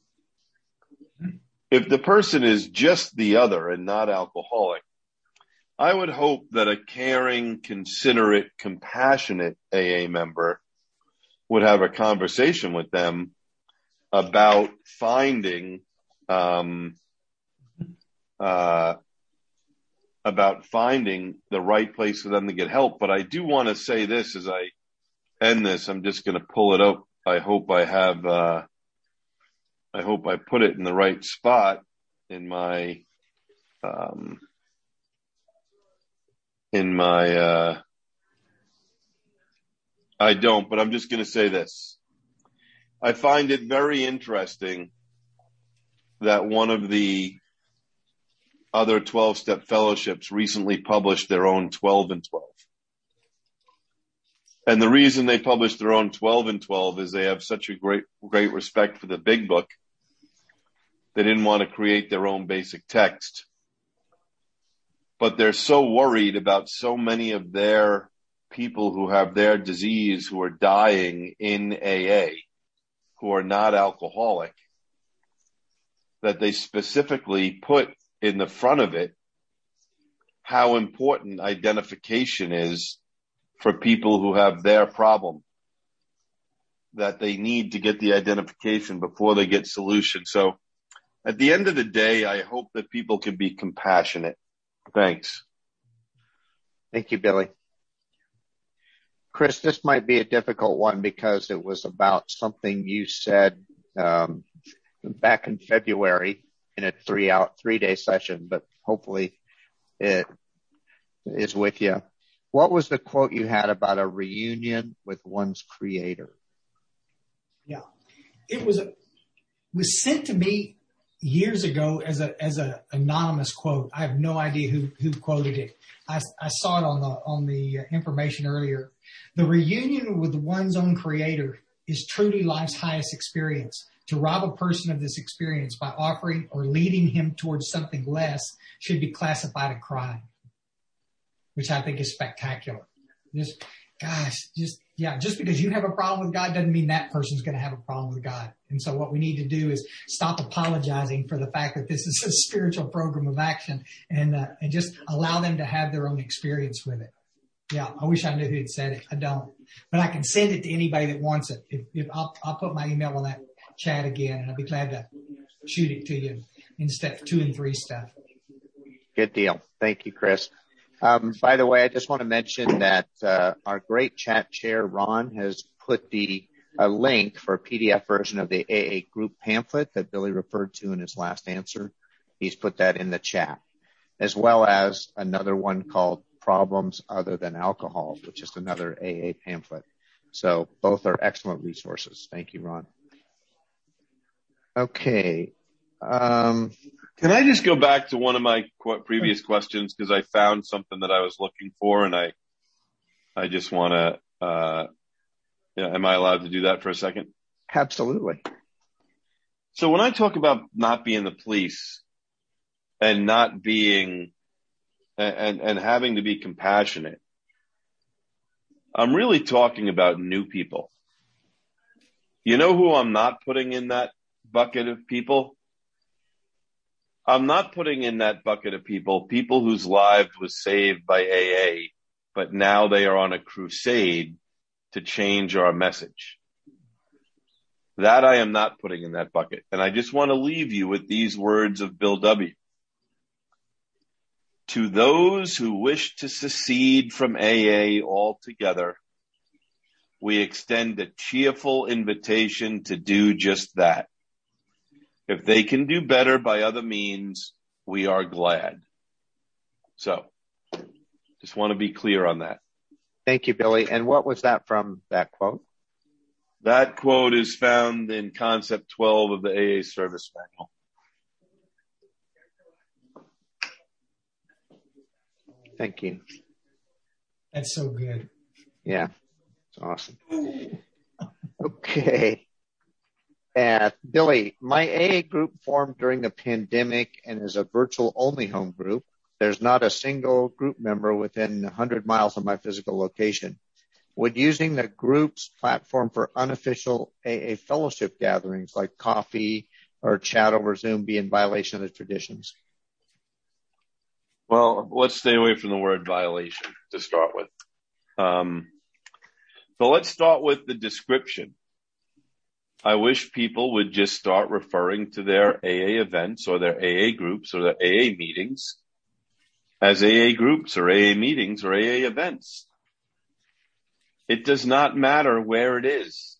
If the person is just the other and not alcoholic, I would hope that a caring, considerate, compassionate A A member would have a conversation with them about finding, um, uh, about finding the right place for them to get help. But I do want to say this as I end this. I'm just going to pull it up. I hope I have, uh, I hope I put it in the right spot in my, um, in my, uh, I don't, but I'm just going to say this. I find it very interesting that one of the other twelve-step fellowships recently published their own twelve and twelve. And the reason they published their own twelve and twelve is they have such a great, great respect for the big book. They didn't want to create their own basic text. But they're so worried about so many of their people who have their disease, who are dying in A A, who are not alcoholic, that they specifically put in the front of it how important identification is for people who have their problem, that they need to get the identification before they get solution. So at the end of the day, I hope that people can be compassionate. Thanks. Thank you, Billy. Chris, this might be a difficult one because it was about something you said um, back in February in a three out, three day session, but hopefully it is with you. What was the quote you had about a reunion with one's creator? Yeah, it was a, was sent to me years ago as a as a anonymous quote. I have no idea who who quoted it. I, I saw it on the on the information earlier. The reunion with one's own creator is truly life's highest experience. To rob a person of this experience by offering or leading him towards something less should be classified a crime, which I think is spectacular. Just, gosh, just, yeah, just because you have a problem with God doesn't mean that person's going to have a problem with God. And so what we need to do is stop apologizing for the fact that this is a spiritual program of action and, uh, and just allow them to have their own experience with it. Yeah, I wish I knew who had said it. I don't, but I can send it to anybody that wants it. If, if I'll, I'll put my email on that chat again, and I'll be glad to shoot it to you in step two and three stuff. Good deal. Thank you, Chris. Um, by the way, I just want to mention that uh, our great chat chair, Ron, has put the a link for a P D F version of the A A group pamphlet that Billy referred to in his last answer. He's put that in the chat, as well as another one called Problems Other Than Alcohol, which is another A A pamphlet. So both are excellent resources. Thank you, Ron. Okay. Um, Can I just go back to one of my qu- previous questions because I found something that I was looking for, and I, I just want to. Uh, yeah, am I allowed to do that for a second? Absolutely. So when I talk about not being the police and not being and and having to be compassionate, I'm really talking about new people. You know who I'm not putting in that bucket of people? I'm not putting in that bucket of people, people whose lives was saved by A A, but now they are on a crusade to change our message. That I am not putting in that bucket. And I just want to leave you with these words of Bill W. To those who wish to secede from A A altogether, we extend a cheerful invitation to do just that. If they can do better by other means, we are glad. So, just want to be clear on that. Thank you, Billy. And what was that from, that quote? That quote is found in Concept twelve of the A A Service Manual. Thank you. That's so good. Yeah, it's awesome. Okay. Uh, Billy, my A A group formed during the pandemic and is a virtual only home group. There's not a single group member within one hundred miles of my physical location. Would using the group's platform for unofficial A A fellowship gatherings like coffee or chat over Zoom be in violation of the traditions? Well, let's stay away from the word violation to start with. Um, so let's start with the description. I wish people would just start referring to their A A events or their A A groups or their A A meetings as A A groups or A A meetings or A A events. It does not matter where it is.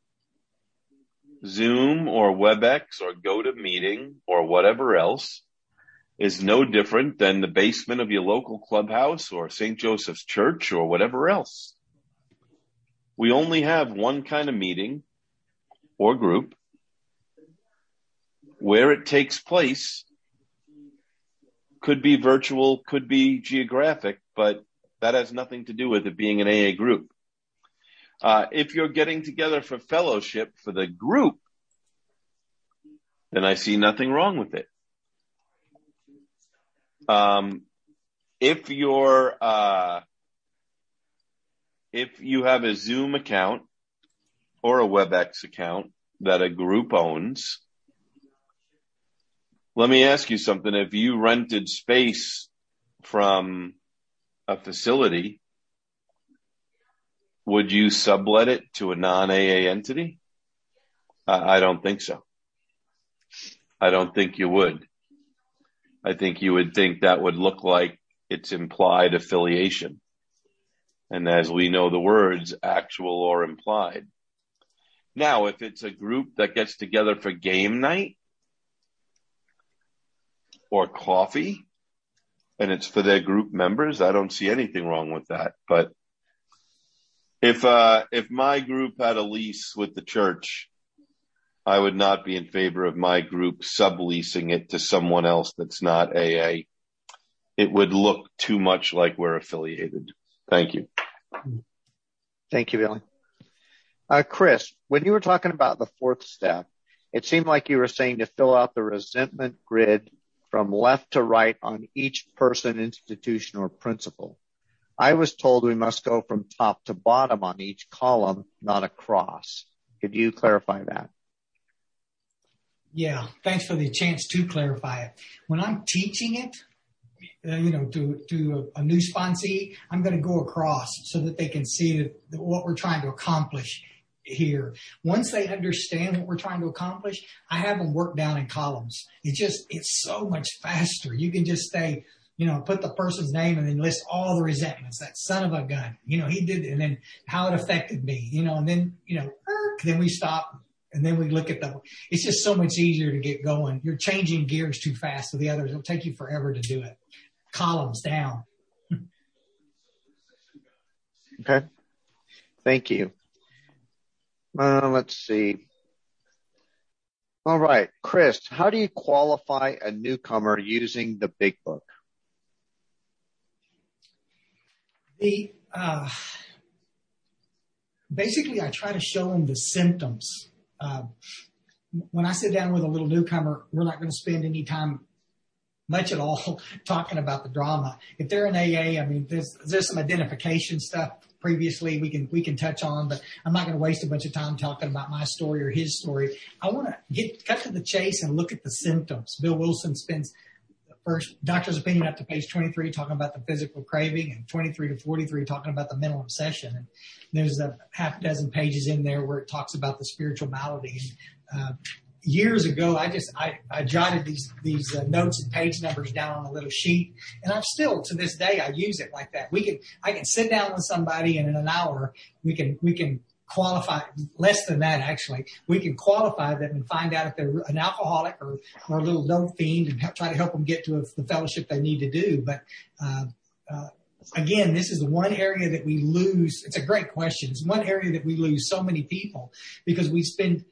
Zoom or WebEx or GoToMeeting or whatever else is no different than the basement of your local clubhouse or Saint Joseph's Church or whatever else. We only have one kind of meeting or group where it takes place could be virtual, could be geographic, but that has nothing to do with it being an A A group. Uh, if you're getting together for fellowship for the group, then I see nothing wrong with it. Um, if you're, uh, if you have a Zoom account or a WebEx account that a group owns, let me ask you something. If you rented space from a facility, would you sublet it to a non-A A entity? Uh, I don't think so. I don't think you would. I think you would think that would look like it's implied affiliation. And as we know the words, actual or implied. Now, if it's a group that gets together for game night or coffee, and it's for their group members, I don't see anything wrong with that. But if uh, if my group had a lease with the church, I would not be in favor of my group subleasing it to someone else that's not A A. It would look too much like we're affiliated. Thank you. Thank you, Billy. Uh, Chris, when you were talking about the fourth step, it seemed like you were saying to fill out the resentment grid from left to right on each person, institution, or principle. I was told we must go from top to bottom on each column, not across. Could you clarify that? Yeah, thanks for the chance to clarify it. When I'm teaching it, uh, you know, to, to a, a new sponsee, I'm going to go across so that they can see that, that what we're trying to accomplish here. Once they understand what we're trying to accomplish, I have them work down in columns. It just, it's so much faster. You can just say, you know, put the person's name and then list all the resentments. That son of a gun, you know, he did, and then how it affected me, you know, and then, you know, then we stop and then we look at the, it's just so much easier to get going. You're changing gears too fast with the others. It'll take you forever to do it. Columns down. Okay. Thank you. Uh, let's see. All right, Chris, how do you qualify a newcomer using the Big Book? The uh, basically, I try to show them the symptoms. Uh, when I sit down with a little newcomer, we're not going to spend any time, much at all, talking about the drama. If they're in A A, I mean, there's there's some identification stuff previously we can we can touch on, but I'm not going to waste a bunch of time talking about my story or his story. I want to get cut to the chase and look at the symptoms. Bill Wilson spends the first doctor's opinion up to page twenty-three talking about the physical craving, and twenty-three to forty-three talking about the mental obsession. And there's a half dozen pages in there where it talks about the spiritual malady. And, uh, years ago, I just I, I jotted these these uh, notes and page numbers down on a little sheet, and I'm still to this day I use it like that. We can I can sit down with somebody, and in an hour we can we can qualify less than that actually. We can qualify them and find out if they're an alcoholic or or a little dope fiend, and help, try to help them get to a, the fellowship they need to do. But uh, uh, again, this is the one area that we lose. It's a great question. It's one area that we lose so many people because we spend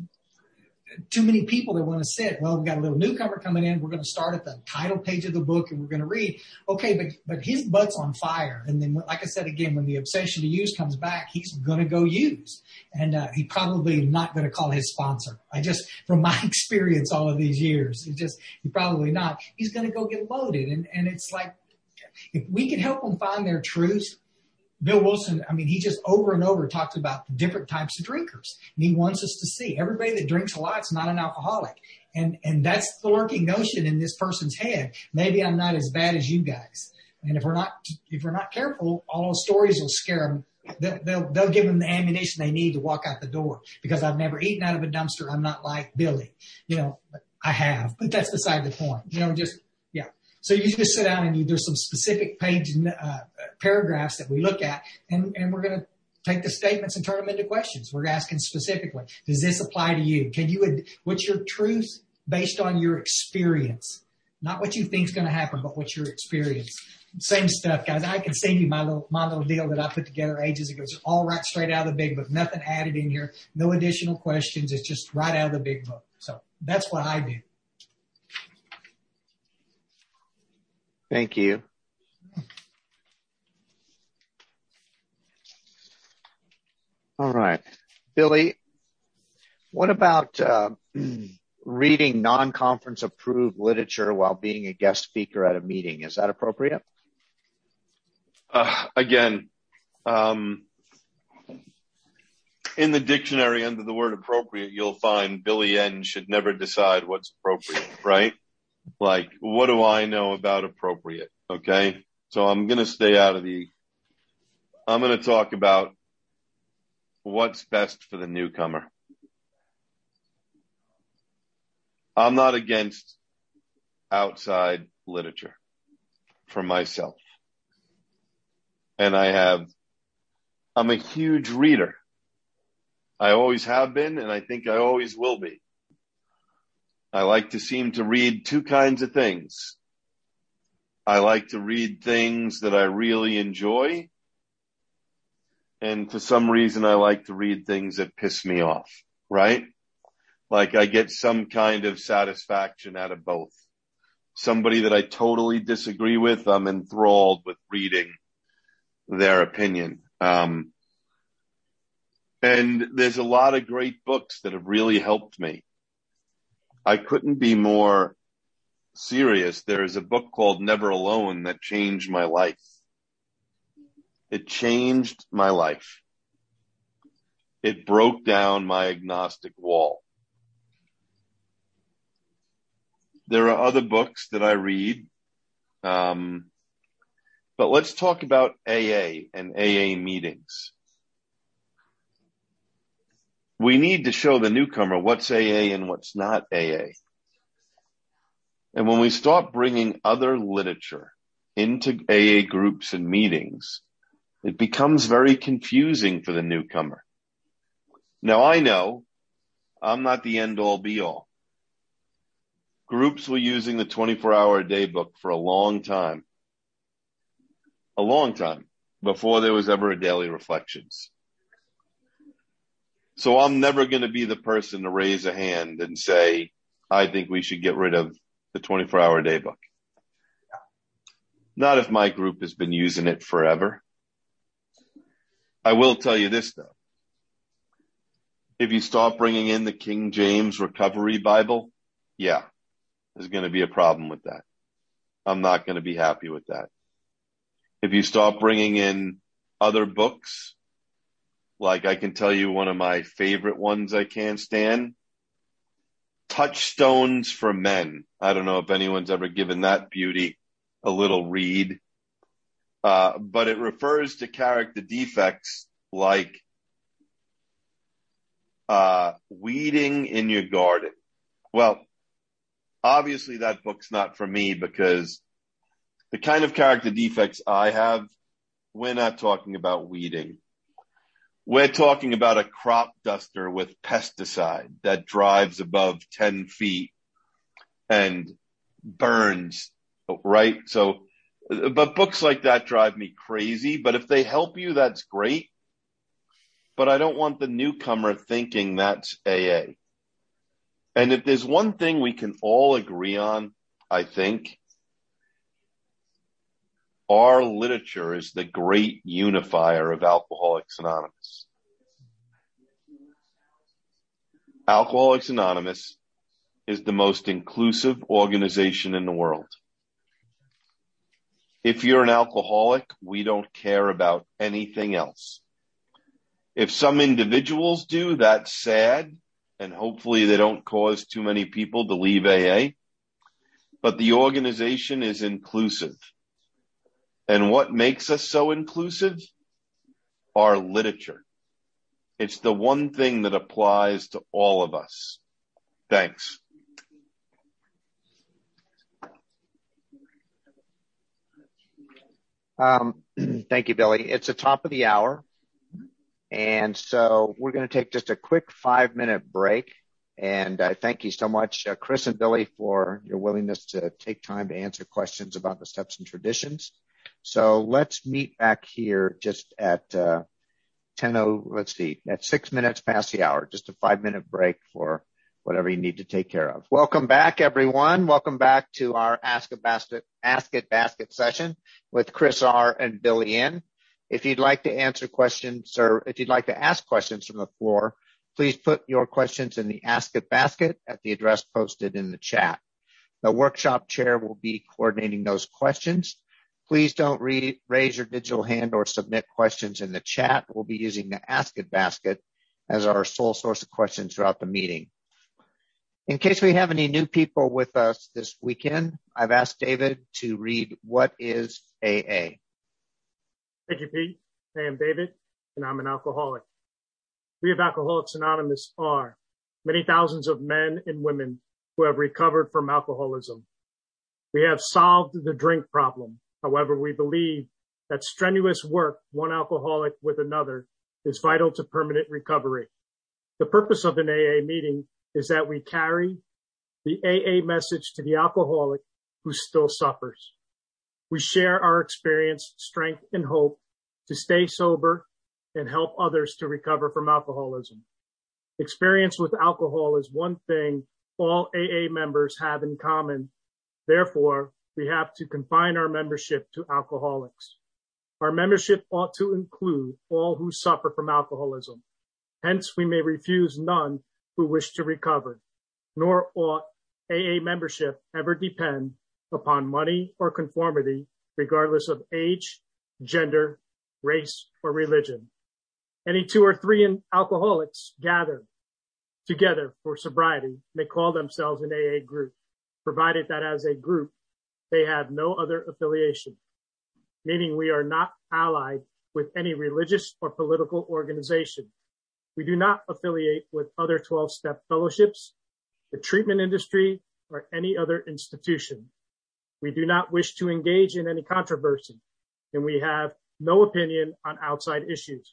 too many people that want to sit. Well, we've got a little newcomer coming in. We're going to start at the title page of the book and we're going to read. Okay, but but his butt's on fire. And then, like I said again, when the obsession to use comes back, he's going to go use. And uh, he probably not going to call his sponsor. I just, from my experience all of these years, it just, he probably not. He's going to go get loaded. And, and it's like, if we can help them find their truths, Bill Wilson, I mean, he just over and over talks about the different types of drinkers. And he wants us to see everybody that drinks a lot is not an alcoholic. And, and that's the lurking notion in this person's head. Maybe I'm not as bad as you guys. And if we're not, if we're not careful, all those stories will scare them. They'll, they'll, they'll give them the ammunition they need to walk out the door because I've never eaten out of a dumpster. I'm not like Billy, you know, I have, but that's beside the point, you know, just, yeah. So you just sit down and you, there's some specific page, uh, paragraphs that we look at, and, and we're going to take the statements and turn them into questions. We're asking specifically, does this apply to you? Can you, what's your truth based on your experience? Not what you think is going to happen, but what's your experience? Same stuff, guys. I can send you my little, my little deal that I put together ages ago. It's all right straight out of the big book. Nothing added in here. No additional questions. It's just right out of the big book. So that's what I do. Thank you. All right. Billy, what about uh, reading non-conference approved literature while being a guest speaker at a meeting? Is that appropriate? Uh, again, um, in the dictionary under the word appropriate, you'll find Billy N should never decide what's appropriate, right? Like, what do I know about appropriate? Okay. So I'm going to stay out of the, I'm going to talk about what's best for the newcomer. I'm not against outside literature for myself. And I have, I'm a huge reader. I always have been, and I think I always will be. I like to seem to read two kinds of things. I like to read things that I really enjoy. And for some reason, I like to read things that piss me off, right? Like I get some kind of satisfaction out of both. Somebody that I totally disagree with, I'm enthralled with reading their opinion. Um, and there's a lot of great books that have really helped me. I couldn't be more serious. There is a book called Never Alone that changed my life. It changed my life. It broke down my agnostic wall. There are other books that I read, um, but let's talk about A A and A A meetings. We need to show the newcomer what's A A and what's not A A. And when we start bringing other literature into A A groups and meetings, it becomes very confusing for the newcomer. Now, I know I'm not the end-all be-all. Groups were using the twenty-four hour a day book for a long time. A long time, before there was ever a daily reflections. So I'm never going to be the person to raise a hand and say, I think we should get rid of the twenty-four hour a day book. Not if my group has been using it forever. I will tell you this, though. If you start bringing in the King James Recovery Bible, yeah, there's going to be a problem with that. I'm not going to be happy with that. If you start bringing in other books, like I can tell you one of my favorite ones I can't stand, Touchstones for Men. I don't know if anyone's ever given that beauty a little read. Uh, but it refers to character defects like uh, weeding in your garden. Well, obviously that book's not for me because the kind of character defects I have, we're not talking about weeding. We're talking about a crop duster with pesticide that drives above ten feet and burns, right? So, but books like that drive me crazy. But if they help you, that's great. But I don't want the newcomer thinking that's A A. And if there's one thing we can all agree on, I think, our literature is the great unifier of Alcoholics Anonymous. Alcoholics Anonymous is the most inclusive organization in the world. If you're an alcoholic, we don't care about anything else. If some individuals do, that's sad, and hopefully they don't cause too many people to leave A A. But the organization is inclusive. And what makes us so inclusive? Our literature. It's the one thing that applies to all of us. Thanks. Um, thank you, Billy. It's the top of the hour. And so we're going to take just a quick five minute break. And I uh, thank you so much, uh, Chris and Billy, for your willingness to take time to answer questions about the steps and traditions. So let's meet back here just at uh, ten oh, let's see, at six minutes past the hour, just a five minute break for whatever you need to take care of. Welcome back, everyone. Welcome back to our Ask It Basket, Ask It Basket session with Chris R. and Billy N. If you'd like to answer questions, or if you'd like to ask questions from the floor, please put your questions in the Ask It Basket at the address posted in the chat. The workshop chair will be coordinating those questions. Please don't re- raise your digital hand or submit questions in the chat. We'll be using the Ask It Basket as our sole source of questions throughout the meeting. In case we have any new people with us this weekend, I've asked David to read What is A A? Thank you, Pete. I am David, and I'm an alcoholic. We of Alcoholics Anonymous are many thousands of men and women who have recovered from alcoholism. We have solved the drink problem. However, we believe that strenuous work, one alcoholic with another, is vital to permanent recovery. The purpose of an A A meeting is that we carry the A A message to the alcoholic who still suffers. We share our experience, strength, and hope to stay sober and help others to recover from alcoholism. Experience with alcohol is one thing all A A members have in common. Therefore, we have to confine our membership to alcoholics. Our membership ought to include all who suffer from alcoholism. Hence, we may refuse none who wish to recover, nor ought A A membership ever depend upon money or conformity, regardless of age, gender, race, or religion. Any two or three alcoholics gathered together for sobriety may call themselves an A A group, provided that as a group, they have no other affiliation, meaning we are not allied with any religious or political organization. We do not affiliate with other twelve-step fellowships, the treatment industry, or any other institution. We do not wish to engage in any controversy, and we have no opinion on outside issues.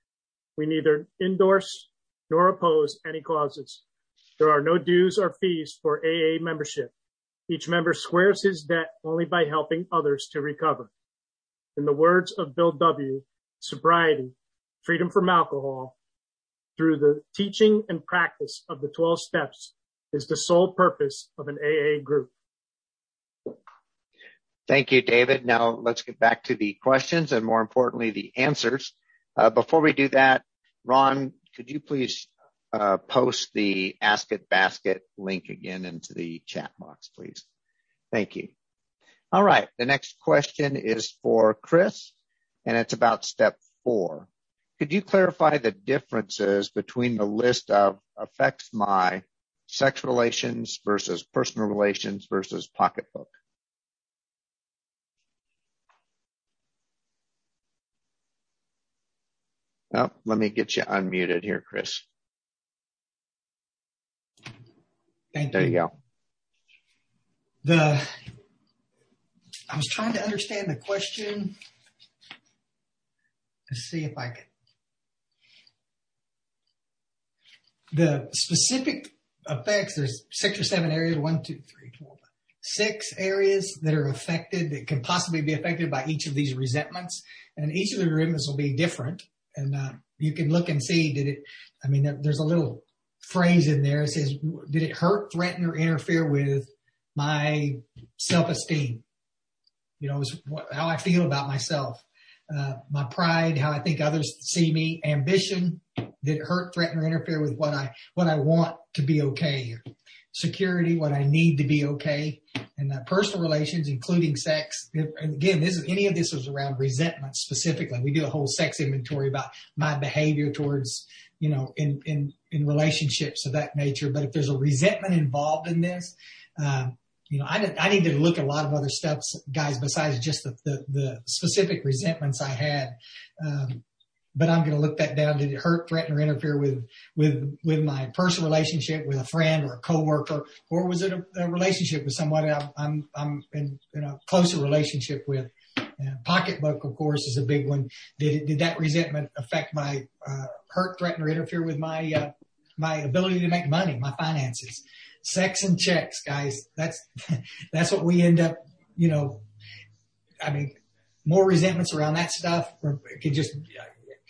We neither endorse nor oppose any causes. There are no dues or fees for A A membership. Each member squares his debt only by helping others to recover. In the words of Bill W., sobriety, freedom from alcohol, through the teaching and practice of the twelve steps, is the sole purpose of an A A group. Thank you, David. Now let's get back to the questions and, more importantly, the answers. Uh, before we do that, Ron, could you please uh, post the Ask It Basket link again into the chat box, please? Thank you. All right. The next question is for Chris, and it's about step four. Could you clarify the differences between the list of affects my sex relations versus personal relations versus pocketbook? Oh, let me get you unmuted here, Chris. Thank there you. There you go. The, I was trying to understand the question to see if I could. The specific effects, there's six or seven areas, one, two, three, four, five, six areas that are affected, that can possibly be affected by each of these resentments. And each of the resentments will be different. And uh, you can look and see, did it, I mean, there, there's a little phrase in there. It says, did it hurt, threaten, or interfere with my self-esteem? You know, it's what, how I feel about myself. Uh, my pride, how I think others see me. Ambition, did it hurt, threaten, or interfere with what I, what I want to be okay? Security, what I need to be okay. And uh, personal relations, including sex. And again, this is, any of this is around resentment specifically. We do a whole sex inventory about my behavior towards, you know, in, in, in relationships of that nature. But if there's a resentment involved in this, uh, you know, I, I need to look at a lot of other steps, guys, besides just the, the, the specific resentments I had. Um, but I'm going to look that down. Did it hurt, threaten, or interfere with, with, with my personal relationship with a friend or a coworker? Or was it a, a relationship with somebody I'm, I'm, I'm in, in a closer relationship with? Uh, pocketbook, of course, is a big one. Did it, did that resentment affect my, uh, hurt, threaten, or interfere with my, uh, my ability to make money, my finances? Sex and checks, guys. That's, that's what we end up, you know, I mean, more resentments around that stuff. Or it could just,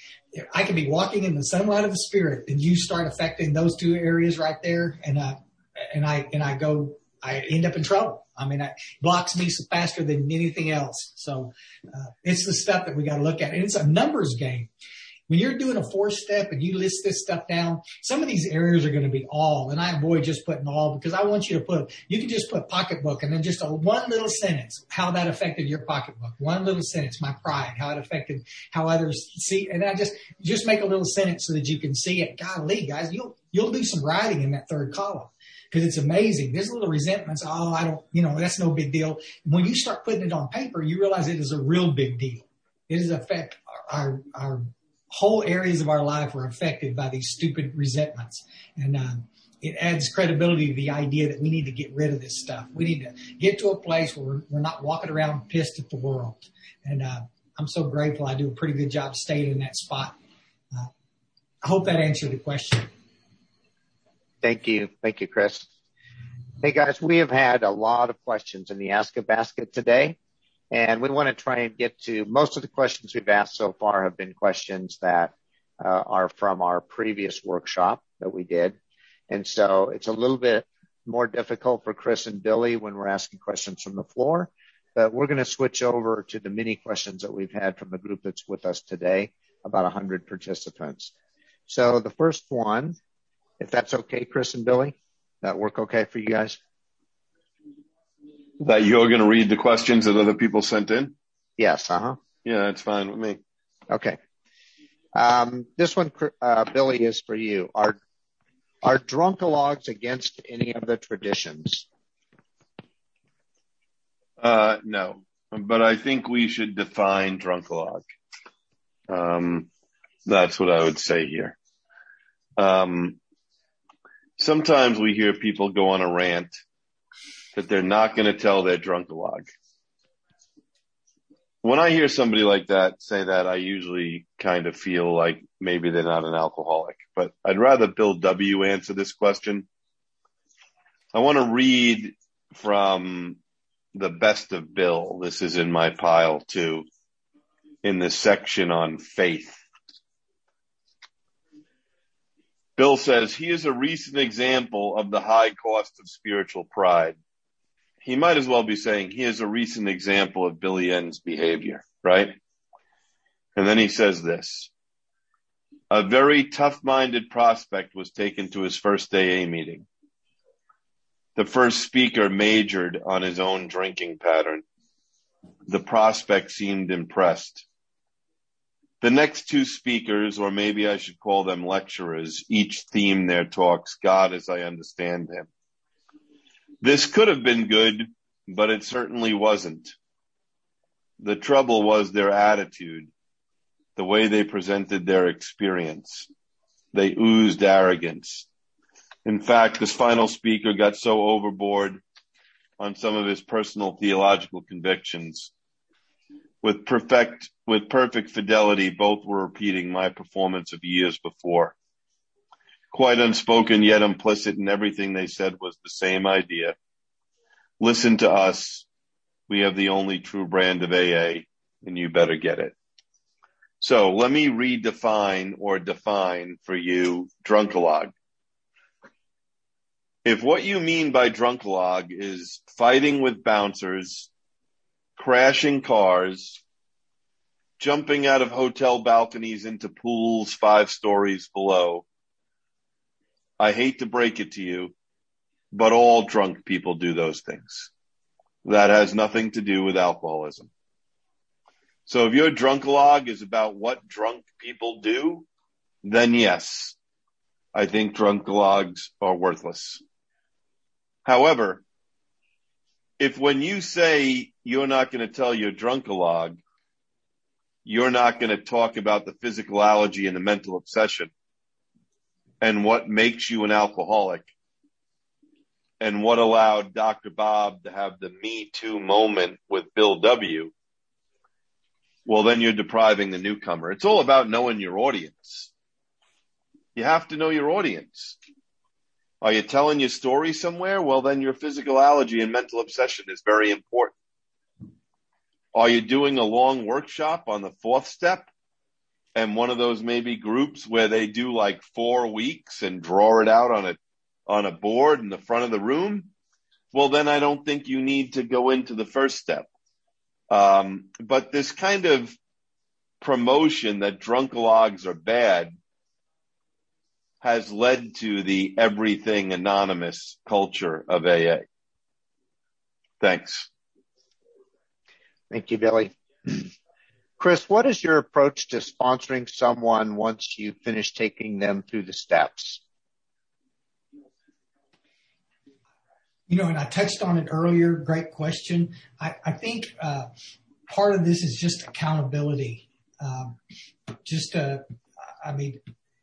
I could be walking in the sunlight of the spirit, and you start affecting those two areas right there, and uh, and I and I go, I end up in trouble. I mean, it blocks me faster than anything else. So uh, it's the stuff that we got to look at, and it's a numbers game. When you're doing a four step and you list this stuff down, some of these areas are going to be all, and I avoid just putting all because I want you to put, you can just put pocketbook and then just a one little sentence, how that affected your pocketbook. One little sentence, my pride, how it affected how others see. And I just, just make a little sentence so that you can see it. Golly, guys, you'll, you'll do some writing in that third column because it's amazing. There's little resentments. Oh, I don't, you know, that's no big deal. When you start putting it on paper, you realize it is a real big deal. It is affect our, our, whole areas of our life are affected by these stupid resentments. And um, it adds credibility to the idea that we need to get rid of this stuff. We need to get to a place where we're, we're not walking around pissed at the world. And uh, I'm so grateful I do a pretty good job staying in that spot. Uh, I hope that answered the question. Thank you. Thank you, Chris. Hey, guys, we have had a lot of questions in the Ask a Basket today. And we want to try and get to most of the questions we've asked so far have been questions that uh, are from our previous workshop that we did. And so it's a little bit more difficult for Chris and Billy when we're asking questions from the floor. But we're going to switch over to the mini questions that we've had from the group that's with us today, about one hundred participants. So the first one, if that's okay, Chris and Billy, that work okay for you guys? That you're going to read the questions that other people sent in? Yes, uh-huh. Yeah, that's fine with me. Okay. Um, this one, uh, Billy, is for you. Are, are drunkalogs against any of the traditions? Uh, no, but I think we should define drunkalog. Um, that's what I would say here. Um, sometimes we hear people go on a rant that they're not going to tell their drunkalog. When I hear somebody like that say that, I usually kind of feel like maybe they're not an alcoholic. But I'd rather Bill W. answer this question. I want to read from the Best of Bill. This is in my pile too, in the section on faith. Bill says, "Here's a recent example of the high cost of spiritual pride." He might as well be saying, here's a recent example of Billy N's behavior, right? And then he says this: a very tough-minded prospect was taken to his first A A meeting. The first speaker majored on his own drinking pattern. The prospect seemed impressed. The next two speakers, or maybe I should call them lecturers, each themed their talks, God as I Understand Him. This could have been good, but it certainly wasn't. The trouble was their attitude, the way they presented their experience. They oozed arrogance. In fact, this final speaker got so overboard on some of his personal theological convictions. With perfect, with perfect fidelity, both were repeating my performance of years before. Quite unspoken yet implicit in everything they said was the same idea. Listen to us. We have the only true brand of A A, and you better get it. So let me redefine or define for you drunkalog. If what you mean by drunkalog is fighting with bouncers, crashing cars, jumping out of hotel balconies into pools five stories below, I hate to break it to you, but all drunk people do those things. That has nothing to do with alcoholism. So if your drunkalog is about what drunk people do, then yes, I think drunkalogs are worthless. However, if when you say you're not going to tell your drunkalog, you're not going to talk about the physicalology and the mental obsession and what makes you an alcoholic and what allowed Doctor Bob to have the Me Too moment with Bill W., well, then you're depriving the newcomer. It's all about knowing your audience. You have to know your audience. Are you telling your story somewhere? Well, then your physicalology and mental obsession is very important. Are you doing a long workshop on the fourth step? and one of those maybe groups where they do like four weeks and draw it out on a on a board in the front of the room, well, then I don't think you need to go into the first step. Um, but this kind of promotion that drunkalogs are bad has led to the everything anonymous culture of A A. Thanks. Thank you, Billy. Chris, what is your approach to sponsoring someone once you finish taking them through the steps? You know, and I touched on it earlier. Great question. I, I think uh, part of this is just accountability. Um, just, uh, I mean,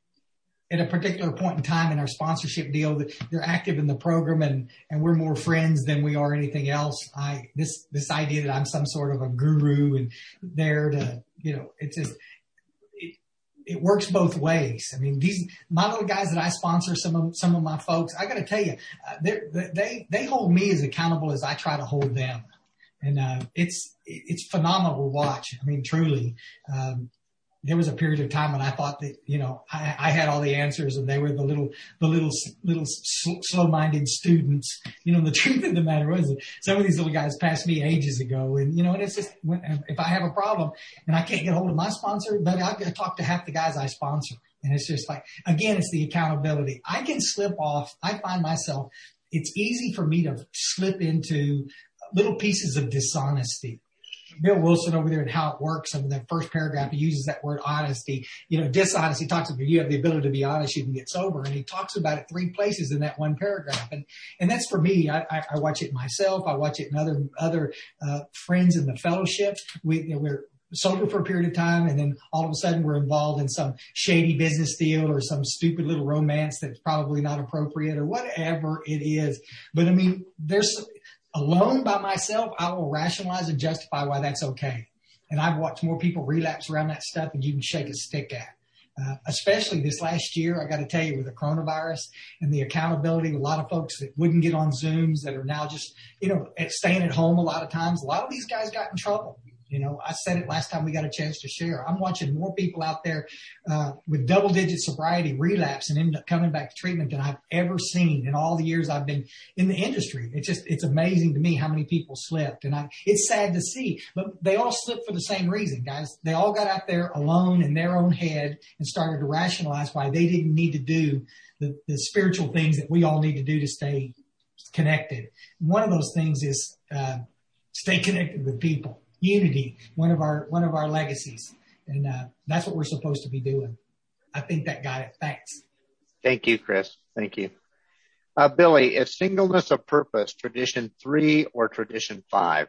at a particular point in time in our sponsorship deal, that they're active in the program and, and we're more friends than we are anything else. I, this, this idea that I'm some sort of a guru and there to, you know, it's just, it, it works both ways. I mean, these, my little guys that I sponsor, some of, some of my folks, I got to tell you, uh, they, they hold me as accountable as I try to hold them. And, uh, it's, it's phenomenal to watch. I mean, truly, um, there was a period of time when I thought that, you know, I, I had all the answers and they were the little, the little, little slow-minded students. You know, the truth of the matter was that some of these little guys passed me ages ago. And, you know, and it's just, when, if I have a problem and I can't get hold of my sponsor, but I've got to talk to half the guys I sponsor. And it's just like, again, it's the accountability. I can slip off. I find myself, it's easy for me to slip into little pieces of dishonesty. Bill Wilson over there and how it works. In the first paragraph, he uses that word honesty. You know, dishonesty talks about you have the ability to be honest, you can get sober. And he talks about it three places in that one paragraph. And, and that's for me. I, I, I watch it myself. I watch it in other, other, uh, friends in the fellowship. We, you know, we're sober for a period of time. And then all of a sudden we're involved in some shady business deal or some stupid little romance that's probably not appropriate or whatever it is. But I mean, there's, alone by myself, I will rationalize and justify why that's okay. And I've watched more people relapse around that stuff than you can shake a stick at. Uh, especially this last year, I got to tell you, with the coronavirus and the accountability, a lot of folks that wouldn't get on Zooms that are now just, you know, staying at home a lot of times. A lot of these guys got in trouble. You know, I said it last time we got a chance to share. I'm watching more people out there uh, with double-digit sobriety relapse and end up coming back to treatment than I've ever seen in all the years I've been in the industry. It's just, it's amazing to me how many people slipped. And I, it's sad to see, but they all slipped for the same reason, guys. They all got out there alone in their own head and started to rationalize why they didn't need to do the, the spiritual things that we all need to do to stay connected. One of those things is uh, stay connected with people. Unity, one of our one of our legacies, and uh, that's what we're supposed to be doing. I think that got it. Thanks. Thank you, Chris. Thank you, uh, Billy. Is singleness of purpose tradition three or tradition five?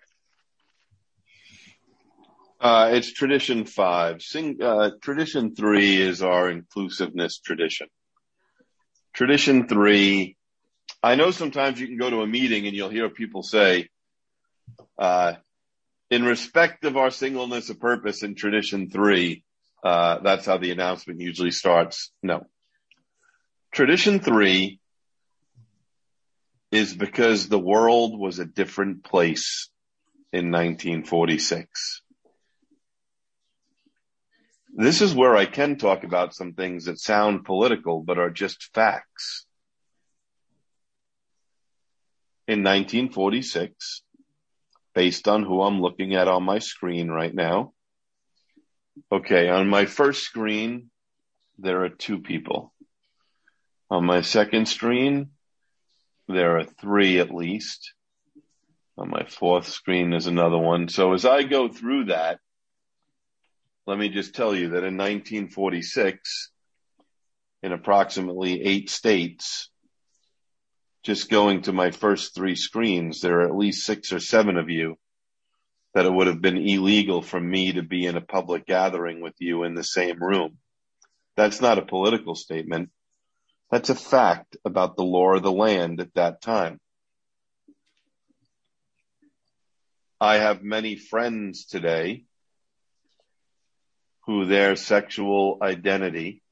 Uh, it's tradition five. Sing, uh, tradition three is our inclusiveness tradition. Tradition three. I know sometimes you can go to a meeting and you'll hear people say, Uh, in respect of our singleness of purpose in tradition three, uh, that's how the announcement usually starts. No. Tradition three is because the world was a different place in nineteen forty-six. This is where I can talk about some things that sound political, but are just facts. In nineteen forty-six, based on who I'm looking at on my screen right now. Okay, on my first screen, there are two people. On my second screen, there are three at least. On my fourth screen, there's another one. So as I go through that, let me just tell you that in nineteen forty-six, in approximately eight states, just going to my first three screens, there are at least six or seven of you that it would have been illegal for me to be in a public gathering with you in the same room. That's not a political statement. That's a fact about the law of the land at that time. I have many friends today who their sexual identity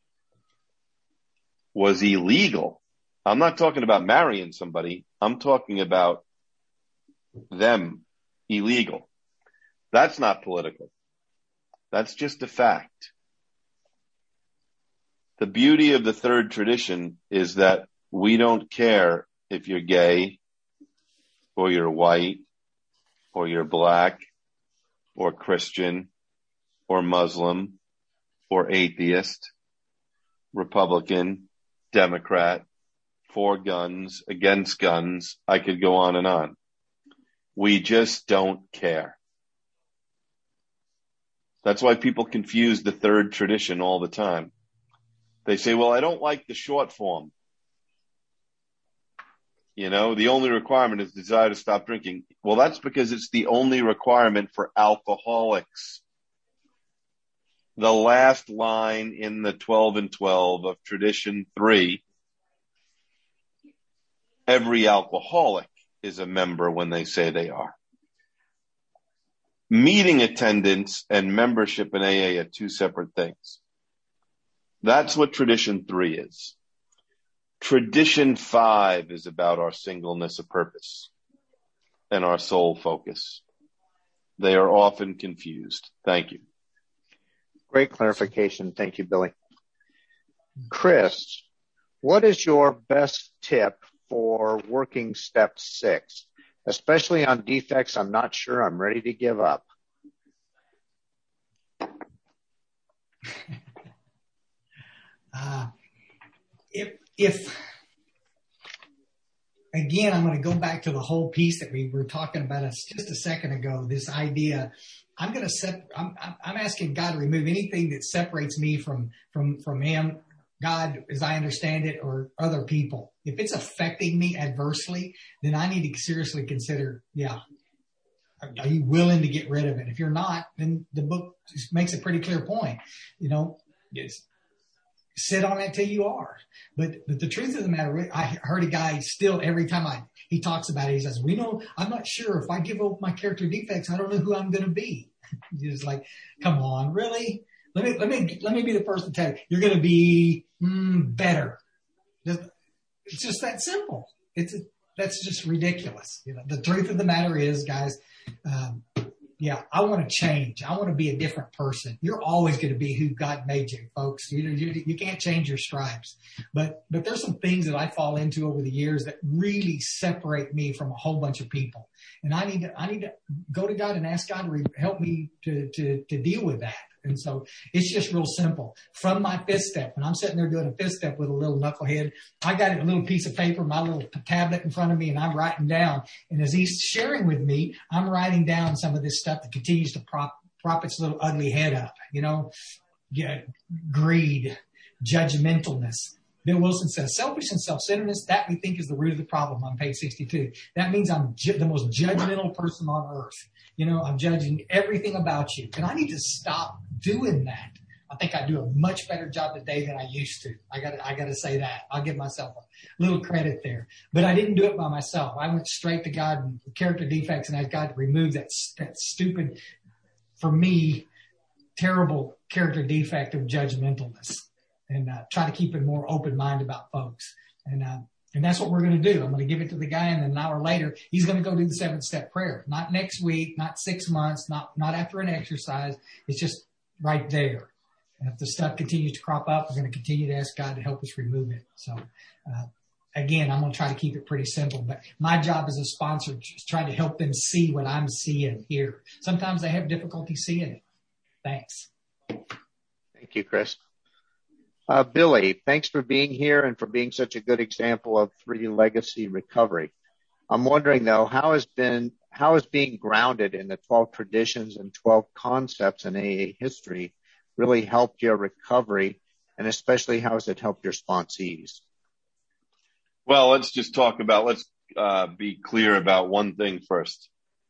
was illegal. I'm not talking about marrying somebody. I'm talking about them illegal. That's not political. That's just a fact. The beauty of the third tradition is that we don't care if you're gay or you're white or you're black or Christian or Muslim or atheist, Republican, Democrat, for guns, against guns. I could go on and on. We just don't care. That's why people confuse the third tradition all the time. They say, well, I don't like the short form. You know, the only requirement is desire to stop drinking. Well, that's because it's the only requirement for alcoholics. The last line in the twelve and twelve of tradition three, every alcoholic is a member when they say they are. Meeting attendance and membership in A A are two separate things. That's what tradition three is. Tradition five is about our singleness of purpose and our soul focus. They are often confused. Thank you. Great clarification. Thank you, Billy. Chris, what is your best tip for working step six, especially on defects I'm not sure I'm ready to give up? uh, if, if, again, I'm going to go back to the whole piece that we were talking about just a second ago, this idea. I'm going to set, I'm, I'm asking God to remove anything that separates me from, from, from him, God, as I understand it, or other people. If it's affecting me adversely, then I need to seriously consider, yeah, are you willing to get rid of it? If you're not, then the book just makes a pretty clear point. You know, it's, sit on it till you are. But, but the truth of the matter, I heard a guy still every time I, he talks about it, he says, we know, I'm not sure if I give up my character defects, I don't know who I'm going to be. He's like, come on, really? Let me, let me, let me be the person to tell you, you're going to be mm, better. It's just that simple. It's, that's just ridiculous. You know, the truth of the matter is, guys, um, yeah, I want to change. I want to be a different person. You're always going to be who God made you, folks. You, you, you can't change your stripes. But, but there's some things that I fall into over the years that really separate me from a whole bunch of people. And I need to, I need to go to God and ask God to re- help me to, to, to deal with that. And so it's just real simple. From my fifth step, when I'm sitting there doing a fifth step with a little knucklehead, I got a little piece of paper, my little tablet in front of me, and I'm writing down. And as he's sharing with me, I'm writing down some of this stuff that continues to prop, prop its little ugly head up. You know, yeah, greed, judgmentalness. Bill Wilson says, selfish and self-centeredness, that we think is the root of the problem on page sixty-two. That means I'm ju- the most judgmental person on earth. You know, I'm judging everything about you. And I need to stop doing that. I think I do a much better job today than I used to. I got I got to say that. I'll give myself a little credit there. But I didn't do it by myself. I went straight to God and character defects, and asked God to remove that, that stupid, for me, terrible character defect of judgmentalness, and uh, try to keep a more open mind about folks. And uh, and that's what we're going to do. I'm going to give it to the guy, and then an hour later, he's going to go do the seventh step prayer. Not next week, not six months, not not after an exercise. It's just right there. And if the stuff continues to crop up, we're going to continue to ask God to help us remove it. So, uh, again, I'm going to try to keep it pretty simple. But my job as a sponsor is trying to help them see what I'm seeing here. Sometimes they have difficulty seeing it. Thanks. Thank you, Chris. Uh, Billy, thanks for being here and for being such a good example of three legacy recovery. I'm wondering, though, how has been how has being grounded in the twelve traditions and twelve concepts in A A history really helped your recovery, and especially how has it helped your sponsees? Well, let's just talk about, let's uh, be clear about one thing first.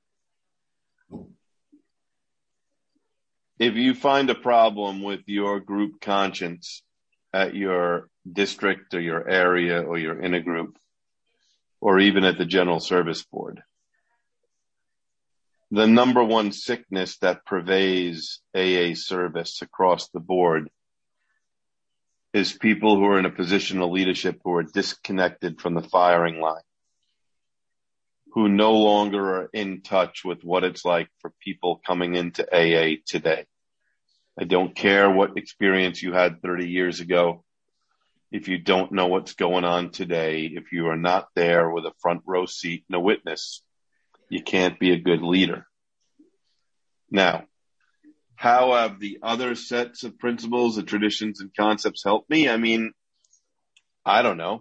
If you find a problem with your group conscience at your district or your area or your intergroup, or even at the General Service Board, the number one sickness that pervades A A service across the board is people who are in a position of leadership who are disconnected from the firing line, who no longer are in touch with what it's like for people coming into A A today. I don't care what experience you had thirty years ago. if you don't know what's going on today, if you are not there with a front row seat and a witness, you can't be a good leader. Now, how have the other sets of principles, the traditions and concepts helped me? I mean, I don't know.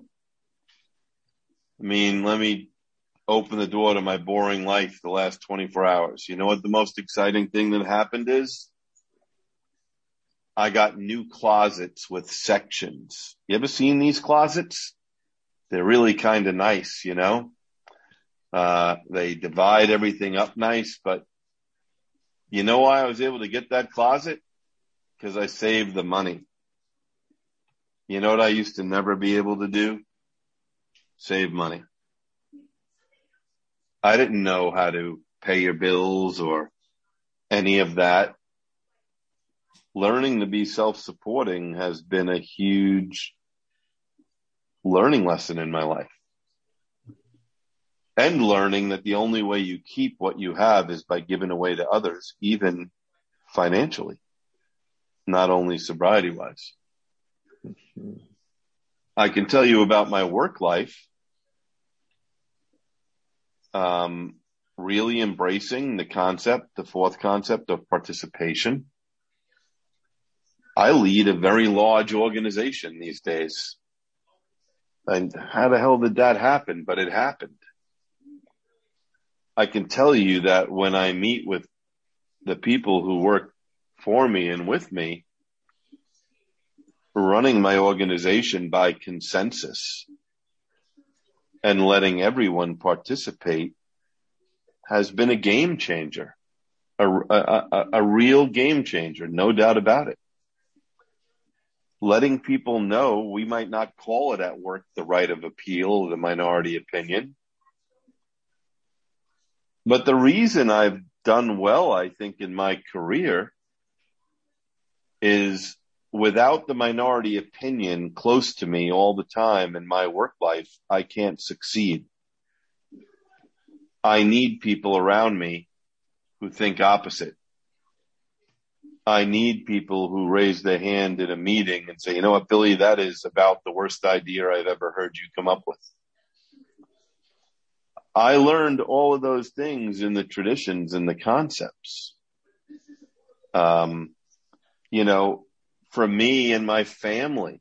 I mean, let me open the door to my boring life the last twenty-four hours. You know what the most exciting thing that happened is? I got new closets with sections. You ever seen these closets? They're really kind of nice, you know? Uh, they divide everything up nice, but you know why I was able to get that closet? Because I saved the money. You know what I used to never be able to do? Save money. I didn't know how to pay your bills or any of that. Learning to be self-supporting has been a huge learning lesson in my life. And learning that the only way you keep what you have is by giving away to others, even financially, not only sobriety-wise. I can tell you about my work life. Um, really embracing the concept, the fourth concept of participation. I lead a very large organization these days. And how the hell did that happen? But it happened. I can tell you that when I meet with the people who work for me and with me, running my organization by consensus and letting everyone participate has been a game changer, a, a, a, a real game changer, no doubt about it. Letting people know we might not call it at work the right of appeal, the minority opinion. But the reason I've done well, I think, in my career is without the minority opinion close to me all the time in my work life, I can't succeed. I need people around me who think opposite. I need people who raise their hand in a meeting and say, you know what, Billy, that is about the worst idea I've ever heard you come up with. I learned all of those things in the traditions and the concepts. Um, you know, for me and my family,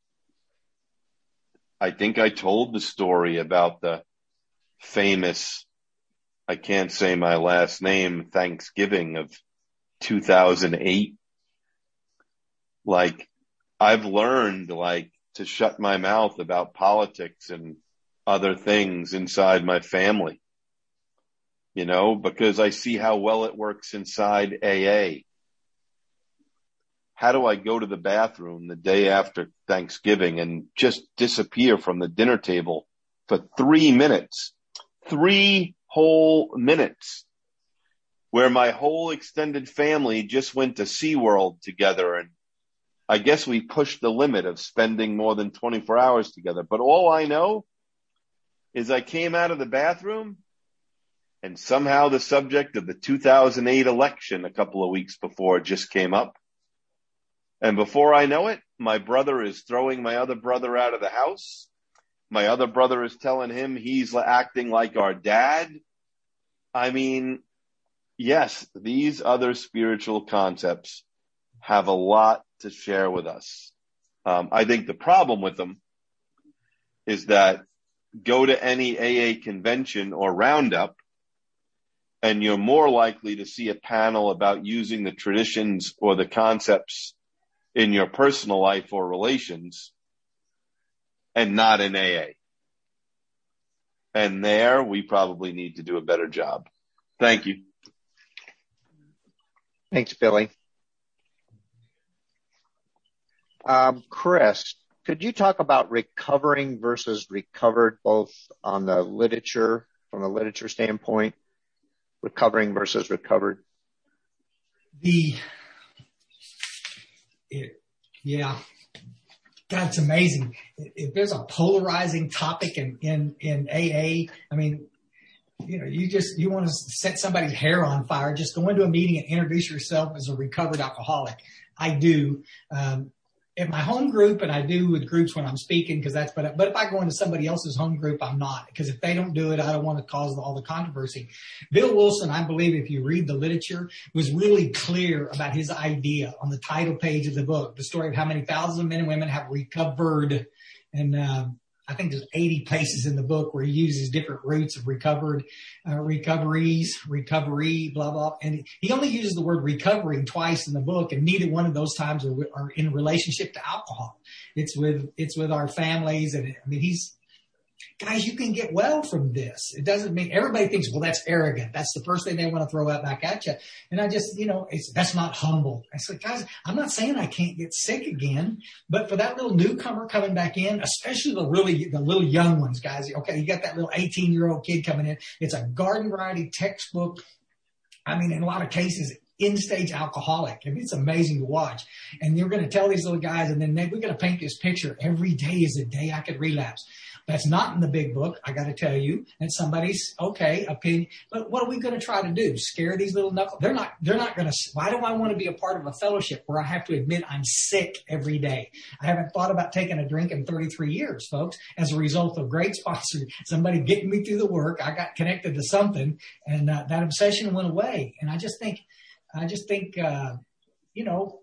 I think I told the story about the famous, I can't say my last name, Thanksgiving of two thousand eight. Like, I've learned, like, to shut my mouth about politics and other things inside my family, you know, because I see how well it works inside A A. How do I go to the bathroom the day after Thanksgiving and just disappear from the dinner table for three minutes, three whole minutes, where my whole extended family just went to SeaWorld together, and I guess we pushed the limit of spending more than twenty-four hours together. But all I know is I came out of the bathroom and somehow the subject of the two thousand eight election a couple of weeks before just came up. And before I know it, my brother is throwing my other brother out of the house. My other brother is telling him he's acting like our dad. I mean, yes, these other spiritual concepts have a lot to share with us. Um, I think the problem with them is that go to any A A convention or roundup, and you're more likely to see a panel about using the traditions or the concepts in your personal life or relations, and not in A A. And there, we probably need to do a better job. Thank you. Thanks, Billy. Um, Chris, could you talk about recovering versus recovered, both on the literature, from a literature standpoint, recovering versus recovered? The, it, yeah, God, it's amazing. If there's a polarizing topic in, in, in A A, I mean, you know, you just, you want to set somebody's hair on fire, just go into a meeting and introduce yourself as a recovered alcoholic. I do. Um, at my home group, and I do with groups when I'm speaking, because that's, but, but if I go into somebody else's home group, I'm not, because if they don't do it, I don't want to cause all the controversy. Bill Wilson, I believe, if you read the literature, was really clear about his idea on the title page of the book, the story of how many thousands of men and women have recovered. And, uh, I think there's eighty places in the book where he uses different roots of recovered, uh, recoveries, recovery, blah, blah. And he only uses the word recovering twice in the book, and neither one of those times are, are in relationship to alcohol. It's with, it's with our families. And I mean, he's, guys, you can get well from this. It doesn't mean everybody thinks, well, that's arrogant. That's the first thing they want to throw out back at you. And I just, you know, it's, that's not humble. I said, guys, I'm not saying I can't get sick again, but for that little newcomer coming back in, especially the really, the little young ones, guys, okay, you got that little eighteen year old kid coming in. It's a garden variety textbook. I mean, in a lot of cases, in-stage alcoholic. I mean, it's amazing to watch. And you're going to tell these little guys, and then they, we're going to paint this picture. Every day is a day I could relapse. That's not in the big book, I got to tell you. And somebody's, okay, opinion. But what are we going to try to do? Scare these little knuckles? They're not, they're not going to, why do I want to be a part of a fellowship where I have to admit I'm sick every day? I haven't thought about taking a drink in thirty-three years, folks, as a result of great sponsor, somebody getting me through the work. I got connected to something, and uh, that obsession went away. And I just think, I just think, uh, you know,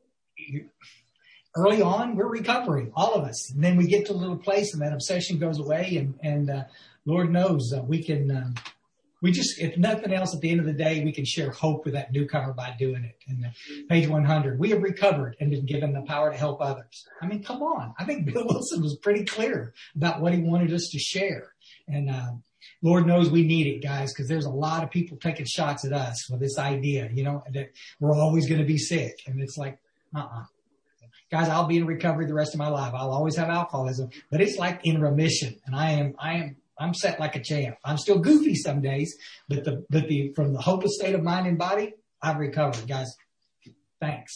early on, we're recovering, all of us. And then we get to a little place and that obsession goes away. And, and uh, Lord knows uh, we can, uh, we just, if nothing else, at the end of the day, we can share hope with that newcomer by doing it. And uh, page one hundred, we have recovered and been given the power to help others. I mean, come on. I think Bill Wilson was pretty clear about what he wanted us to share. And uh, Lord knows we need it, guys, because there's a lot of people taking shots at us with this idea, you know, that we're always going to be sick. And it's like, uh-uh. Guys, I'll be in recovery the rest of my life. I'll always have alcoholism, but it's like in remission. And I am, I am, I'm set like a champ. I'm still goofy some days, but the, but the, from the hopeless state of mind and body, I've recovered, guys. Thanks.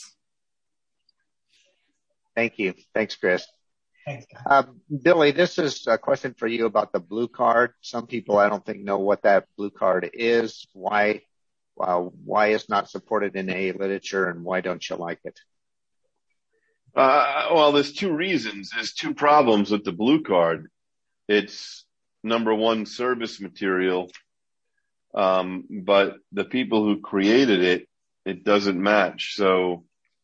Thank you. Thanks, Chris. Thanks, guys. Um, Billy, this is a question for you about the blue card. Some people, I don't think, know what that blue card is. Why, uh, why it's not supported in A A literature, and why don't you like it? Uh, well, there's two reasons. There's two problems with the blue card. It's number one, service material. Um, but the people who created it, it doesn't match. So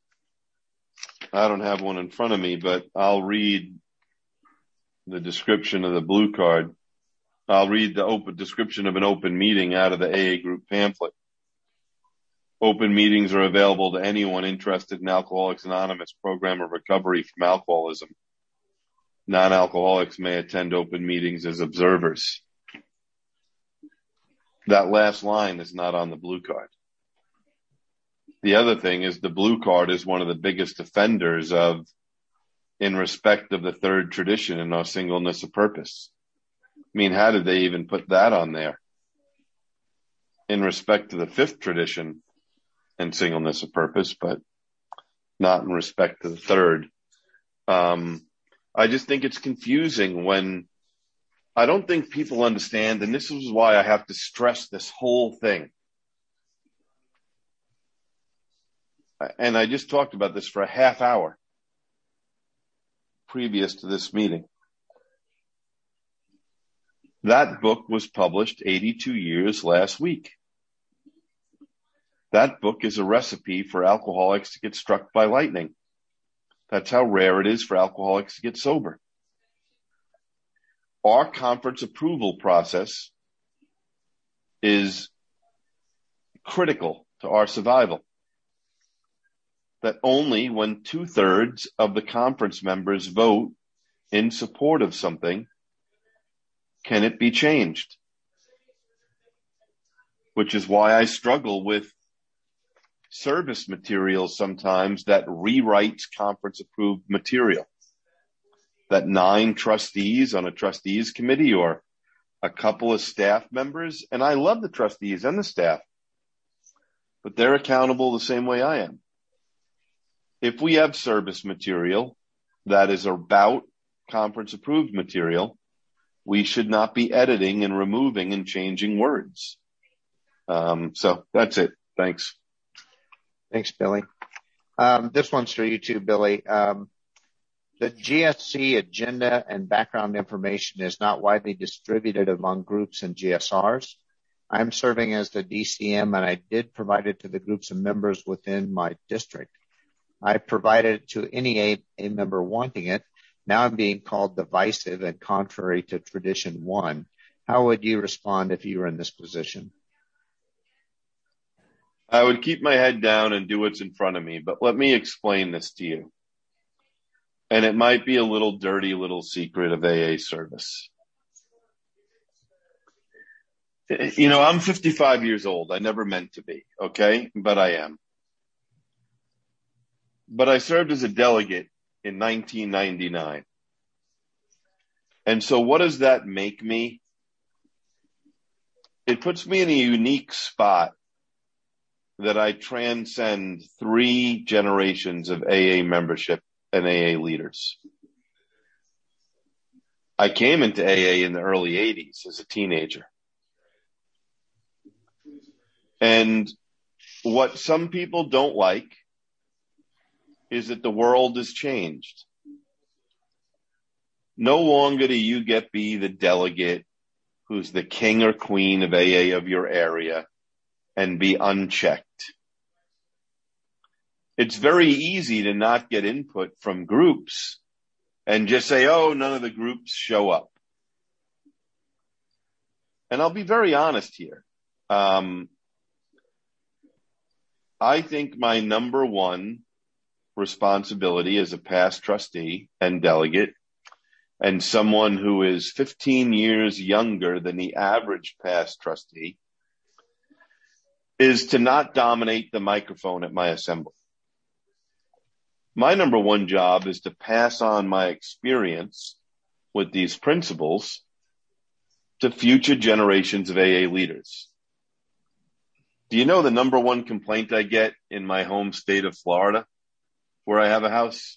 I don't have one in front of me, but I'll read the description of the blue card. I'll read the open description of an open meeting out of the A A group pamphlet. Open meetings are available to anyone interested in Alcoholics Anonymous program of recovery from alcoholism. Non-alcoholics may attend open meetings as observers. That last line is not on the blue card. The other thing is the blue card is one of the biggest offenders of, in respect of the third tradition in our singleness of purpose. I mean, how did they even put that on there? In respect to the fifth tradition and singleness of purpose, but not in respect to the third. Um, I just think it's confusing when I don't think people understand, and this is why I have to stress this whole thing. And I just talked about this for a half hour previous to this meeting. That book was published eighty-two years last week. That book is a recipe for alcoholics to get struck by lightning. That's how rare it is for alcoholics to get sober. Our conference approval process is critical to our survival. That only when two-thirds of the conference members vote in support of something can it be changed. Which is why I struggle with service material sometimes that rewrites conference approved material. That nine trustees on a trustees committee or a couple of staff members, and I love the trustees and the staff, but they're accountable the same way I am. If we have service material that is about conference approved material, we should not be editing and removing and changing words. Um, so that's it. Thanks. Thanks, Billy. Um, this one's for you too, Billy. Um, the G S C agenda and background information is not widely distributed among groups and G S Rs. I'm serving as the D C M, and I did provide it to the groups of members within my district. I provided it to any A A member wanting it. Now I'm being called divisive and contrary to tradition one. How would you respond if you were in this position? I would keep my head down and do what's in front of me, but let me explain this to you. And it might be a little dirty little secret of A A service. You know, I'm fifty-five years old. I never meant to be, okay? But I am. But I served as a delegate in nineteen ninety-nine. And so what does that make me? It puts me in a unique spot that I transcend three generations of A A membership and A A leaders. I came into A A in the early eighties as a teenager. And what some people don't like is that the world has changed. No longer do you get be the delegate who's the king or queen of A A of your area and be unchecked. It's very easy to not get input from groups and just say, oh, none of the groups show up. And I'll be very honest here. Um, I think my number one responsibility as a past trustee and delegate and someone who is fifteen years younger than the average past trustee is to not dominate the microphone at my assembly. My number one job is to pass on my experience with these principles to future generations of A A leaders. Do you know the number one complaint I get in my home state of Florida, where I have a house,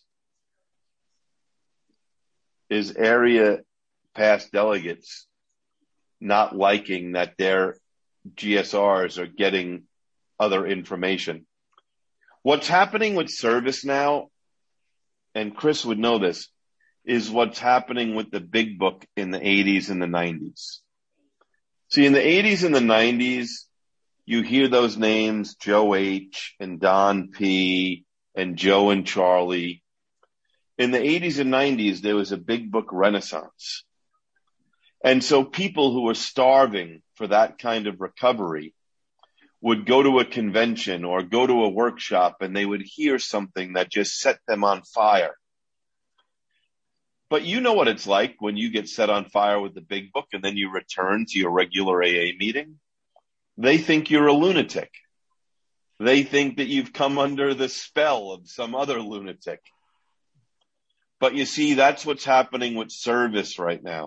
is area past delegates not liking that their G S Rs are getting other information. What's happening with service now, and Chris would know this, is what's happening with the big book in the eighties and the nineties. See, in the eighties and the nineties, you hear those names, Joe H. and Don P. and Joe and Charlie. In the eighties and nineties, there was a big book renaissance. And so people who were starving for that kind of recovery would go to a convention or go to a workshop and they would hear something that just set them on fire. But you know what it's like when you get set on fire with the big book and then you return to your regular A A meeting. They think you're a lunatic. They think that you've come under the spell of some other lunatic. But you see, that's what's happening with service right now.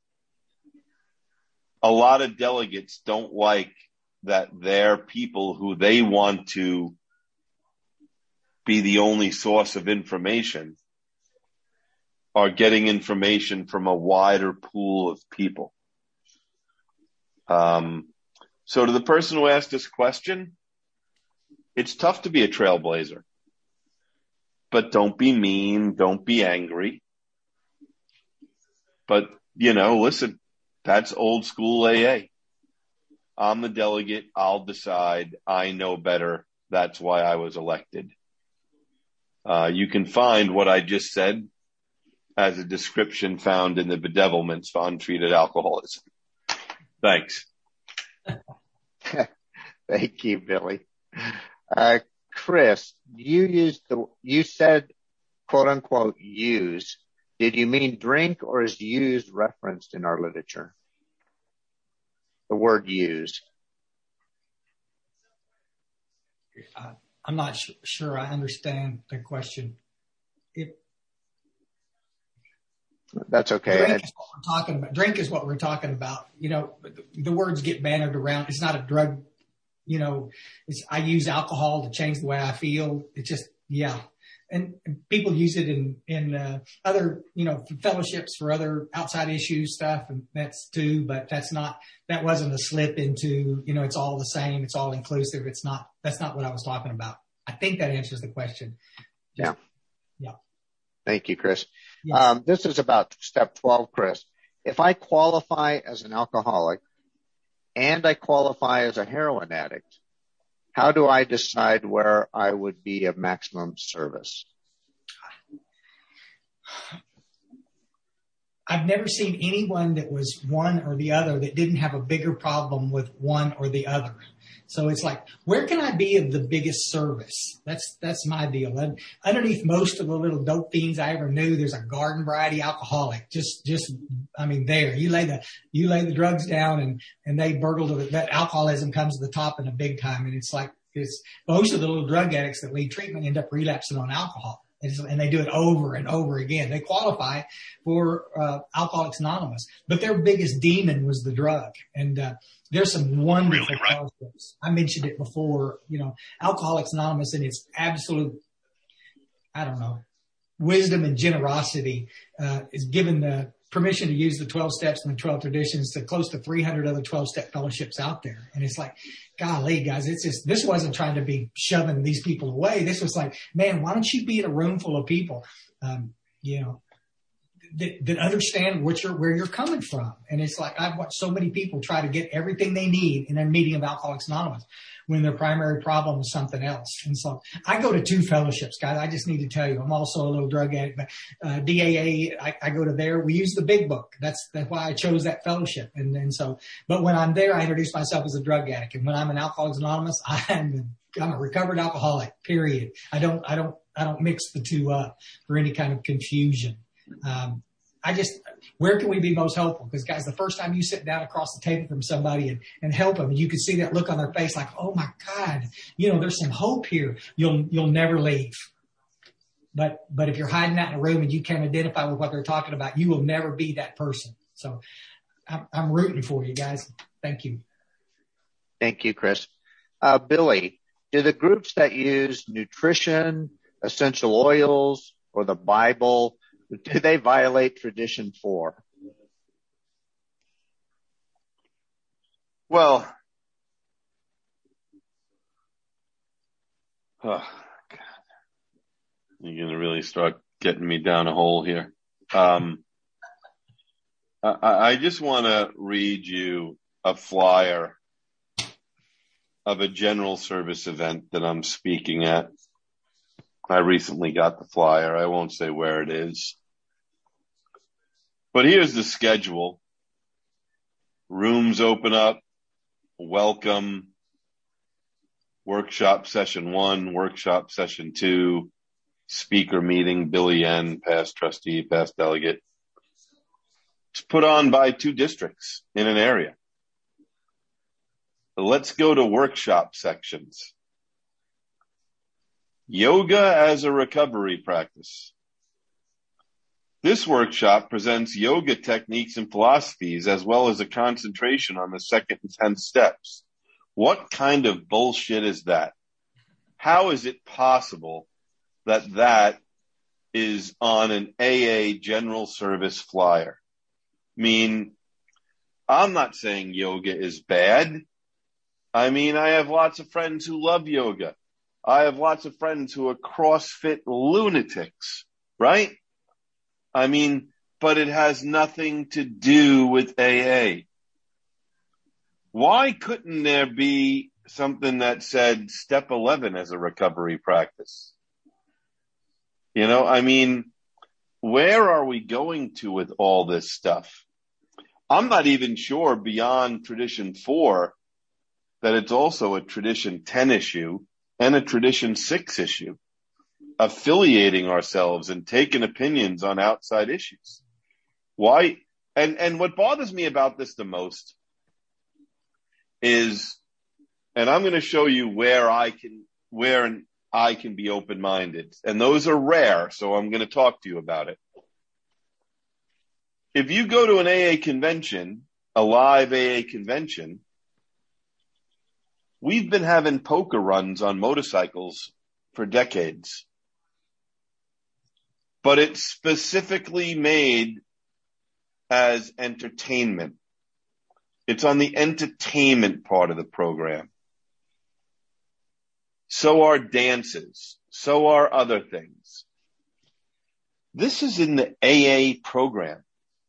A lot of delegates don't like that their people who they want to be the only source of information are getting information from a wider pool of people. Um, so to the person who asked this question, it's tough to be a trailblazer, but don't be mean. Don't be angry. But, you know, listen, that's old school A A. I'm the delegate. I'll decide. I know better. That's why I was elected. Uh, you can find what I just said as a description found in the Bedevilments for Untreated Alcoholism. Thanks. Thank you, Billy. Uh, Chris, you used the, you said, quote unquote, use. Did you mean drink, or is use referenced in our literature? The word use. Uh, I'm not sh- sure I understand the question. It, That's okay. Drink is what we're talking about. Drink is what we're talking about. You know, the, the words get bannered around. It's not a drug. You know, it's, I use alcohol to change the way I feel. It just, yeah. And, and people use it in, in, uh, other, you know, fellowships for other outside issues stuff. And that's too, but that's not, that wasn't a slip into, you know, it's all the same. It's all inclusive. It's not, that's not what I was talking about. I think that answers the question. Just, yeah. Yeah. Thank you, Chris. Yes. Um, this is about step twelve, Chris. If I qualify as an alcoholic and I qualify as a heroin addict, how do I decide where I would be of maximum service? I've never seen anyone that was one or the other that didn't have a bigger problem with one or the other. So it's like, where can I be of the biggest service? That's that's my deal. And underneath most of the little dope fiends I ever knew, there's a garden variety alcoholic. Just, just, I mean, there you lay the you lay the drugs down, and and they burgle to the, that alcoholism comes to the top in a big time. And it's like it's most of the little drug addicts that lead treatment end up relapsing on alcohol. And they do it over and over again. They qualify for uh, Alcoholics Anonymous, but their biggest demon was the drug. And uh, there's some wonderful really, right? fellowships. I mentioned it before. You know, Alcoholics Anonymous in its absolute, I don't know, wisdom and generosity uh, is given the permission to use the twelve steps and the twelve traditions to close to three hundred other twelve-step fellowships out there. And it's like, golly, guys, it's just, this wasn't trying to be shoving these people away. This was like, man, why don't you be in a room full of people, um, you know, that, that understand what you're, where you're coming from. And it's like, I've watched so many people try to get everything they need in a meeting of Alcoholics Anonymous when their primary problem is something else. And so I go to two fellowships, guys. I just need to tell you, I'm also a little drug addict, but uh, D A A, I, I go to there. We use the big book. That's, that's why I chose that fellowship. And and so, but when I'm there, I introduce myself as a drug addict. And when I'm in Alcoholics Anonymous, I'm, I'm a recovered alcoholic, period. I don't, I don't, I don't mix the two up for any kind of confusion. Um, I just, where can we be most helpful? Because guys, the first time you sit down across the table from somebody and, and help them, you can see that look on their face like, oh my God, you know, there's some hope here. You'll, you'll never leave. But, but if you're hiding out in a room and you can't identify with what they're talking about, you will never be that person. So I'm, I'm rooting for you guys. Thank you. Thank you, Chris. Uh, Billy, do the groups that use nutrition, essential oils, or the Bible, do they violate tradition four? Well, oh, God. You're going to really start getting me down a hole here. Um, I, I just want to read you a flyer of a general service event that I'm speaking at. I recently got the flyer. I won't say where it is. But here's the schedule. Rooms open up. Welcome. Workshop session one, workshop session two, speaker meeting, Billy N., past trustee, past delegate. It's put on by two districts in an area. Let's go to workshop sections. Yoga as a recovery practice. This workshop presents yoga techniques and philosophies as well as a concentration on the second and tenth steps. What kind of bullshit is that? How is it possible that that is on an A A general service flyer? I mean, I'm not saying yoga is bad. I mean, I have lots of friends who love yoga. I have lots of friends who are CrossFit lunatics, right? I mean, but it has nothing to do with A A. Why couldn't there be something that said step eleven as a recovery practice? You know, I mean, where are we going to with all this stuff? I'm not even sure beyond tradition four that it's also a tradition ten issue and a tradition six issue, affiliating ourselves and taking opinions on outside issues. Why? And, and what bothers me about this the most is, and I'm going to show you where I can, where I can be open-minded. And those are rare, so I'm going to talk to you about it. If you go to an A A convention, a live A A convention, we've been having poker runs on motorcycles for decades. But it's specifically made as entertainment. It's on the entertainment part of the program. So are dances. So are other things. This is in the A A program.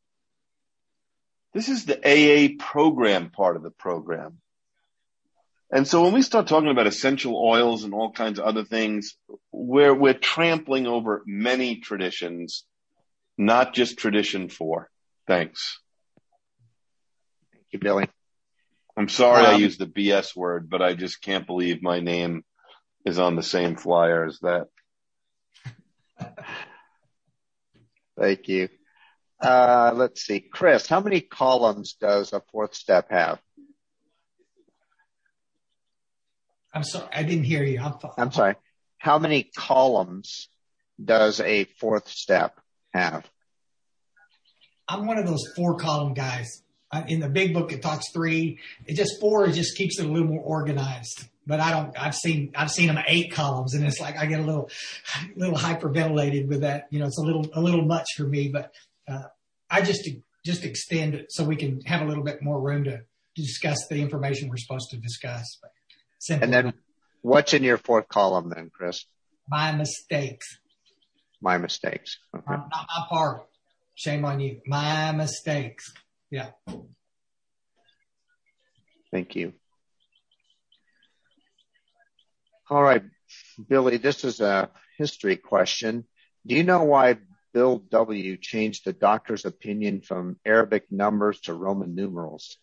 This is the A A program part of the program. And so when we start talking about essential oils and all kinds of other things, we're, we're trampling over many traditions, not just tradition four. Thanks. Thank you, Billy. I'm sorry um, I used the B S word, but I just can't believe my name is on the same flyer as that. Thank you. Uh, let's see. Chris, how many columns does a fourth step have? I'm sorry, I didn't hear you. I'm, I'm sorry. How many columns does a fourth step have? I'm one of those four column guys. In the big book, it talks three. It just four. It just keeps it a little more organized. But I don't. I've seen. I've seen them eight columns, and it's like I get a little, little hyperventilated with that. You know, it's a little, a little much for me. But uh, I just just extend it so we can have a little bit more room to discuss the information we're supposed to discuss. But simple. And then, what's in your fourth column then, Chris? My mistakes. My mistakes. Okay. Not my part. Shame on you. My mistakes. Yeah. Thank you. All right, Billy, this is a history question. Do you know why Bill W. changed the doctor's opinion from Arabic numbers to Roman numerals?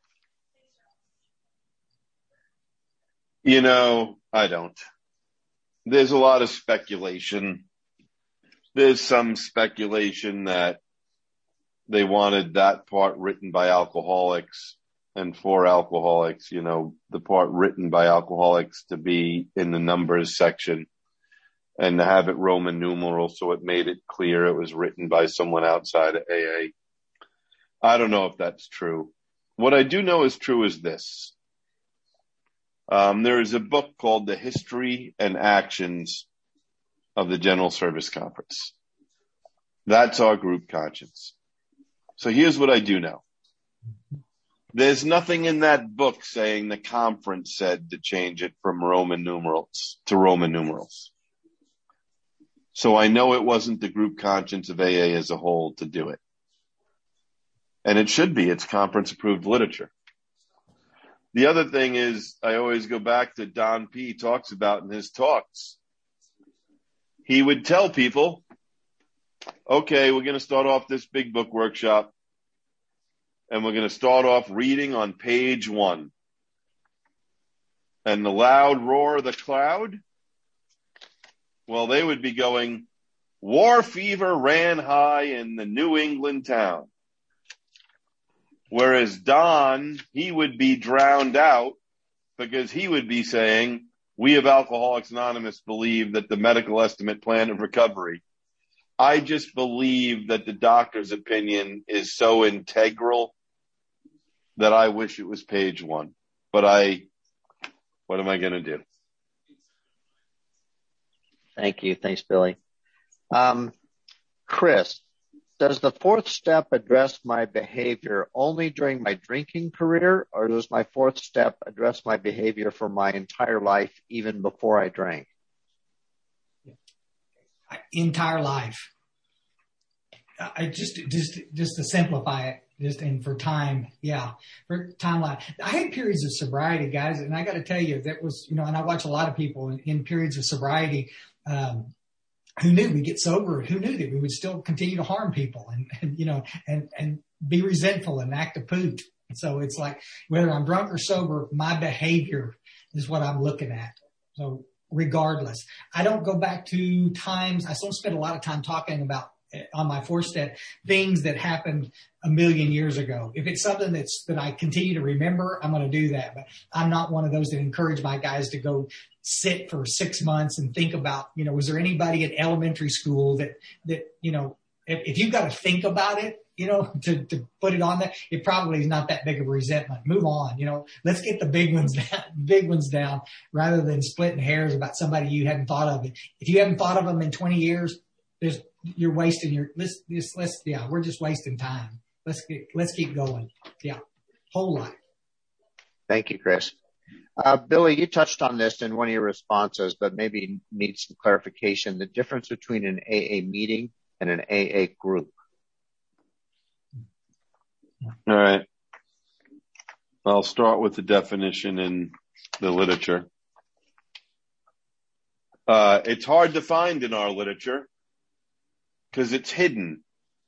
You know, I don't. There's a lot of speculation. There's some speculation that they wanted that part written by alcoholics and for alcoholics, you know, the part written by alcoholics to be in the numbers section and to have it Roman numerals so it made it clear it was written by someone outside of A A. I don't know if that's true. What I do know is true is this. Um, there is a book called The History and Actions of the General Service Conference. That's our group conscience. So here's what I do know. There's nothing in that book saying the conference said to change it from Roman numerals to Roman numerals. So I know it wasn't the group conscience of A A as a whole to do it. And it should be. It's conference approved literature. The other thing is I always go back to Don P. talks about in his talks. He would tell people, okay, we're going to start off this big book workshop. And we're going to start off reading on page one. And the loud roar of the cloud, well, they would be going, war fever ran high in the New England town. Whereas Don, he would be drowned out because he would be saying, we of Alcoholics Anonymous believe that the medical estimate plan of recovery. I just believe that the doctor's opinion is so integral that I wish it was page one. But I, what am I going to do? Thank you. Thanks, Billy. Um, Chris, does the fourth step address my behavior only during my drinking career, or does my fourth step address my behavior for my entire life, even before I drank? Entire life. I just, just, just to simplify it, just and for time, yeah, for timeline. I had periods of sobriety, guys, and I got to tell you, that was, you know, and I watch a lot of people in, in periods of sobriety. Um, who knew we'd get sober? Who knew that we would still continue to harm people and, and you know, and and be resentful and act a poot? So it's like whether I'm drunk or sober, my behavior is what I'm looking at. So regardless, I don't go back to times. I still spend a lot of time talking about on my fourth step, things that happened a million years ago. If it's something that's, that I continue to remember, I'm going to do that. But I'm not one of those that encourage my guys to go sit for six months and think about, you know, was there anybody at elementary school that, that, you know, if, if you've got to think about it, you know, to, to put it on there, it probably is not that big of a resentment. Move on, you know, let's get the big ones down, big ones down rather than splitting hairs about somebody you hadn't thought of. If you haven't thought of them in twenty years, there's, you're wasting your, let's, let's, let's, yeah, we're just wasting time. Let's get, let's keep going. Yeah. Whole life. Thank you, Chris. Uh, Billy, you touched on this in one of your responses, but maybe need some clarification. The difference between an A A meeting and an A A group? All right. I'll start with the definition in the literature. Uh, it's hard to find in our literature because it's hidden.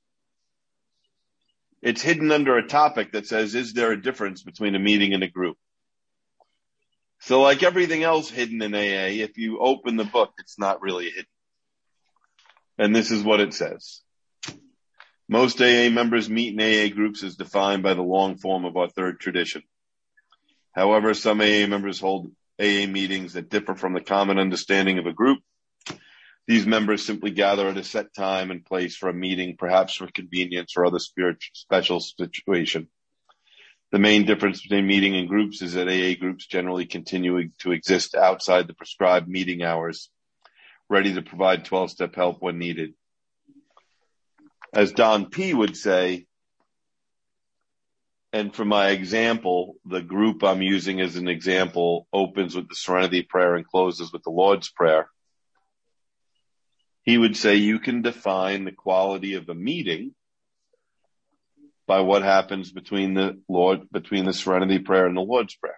It's hidden under a topic that says, is there a difference between a meeting and a group? So like everything else hidden in A A, if you open the book, it's not really hidden. And this is what it says. Most A A members meet in A A groups as defined by the long form of our third tradition. However, some A A members hold A A meetings that differ from the common understanding of a group. These members simply gather at a set time and place for a meeting, perhaps for convenience or other spiritual special situation. The main difference between meeting and groups is that A A groups generally continue to exist outside the prescribed meeting hours, ready to provide twelve-step help when needed. As Don P. would say, and for my example, the group I'm using as an example opens with the Serenity Prayer and closes with the Lord's Prayer. He would say you can define the quality of a meeting by what happens between the Lord, between the Serenity Prayer and the Lord's Prayer.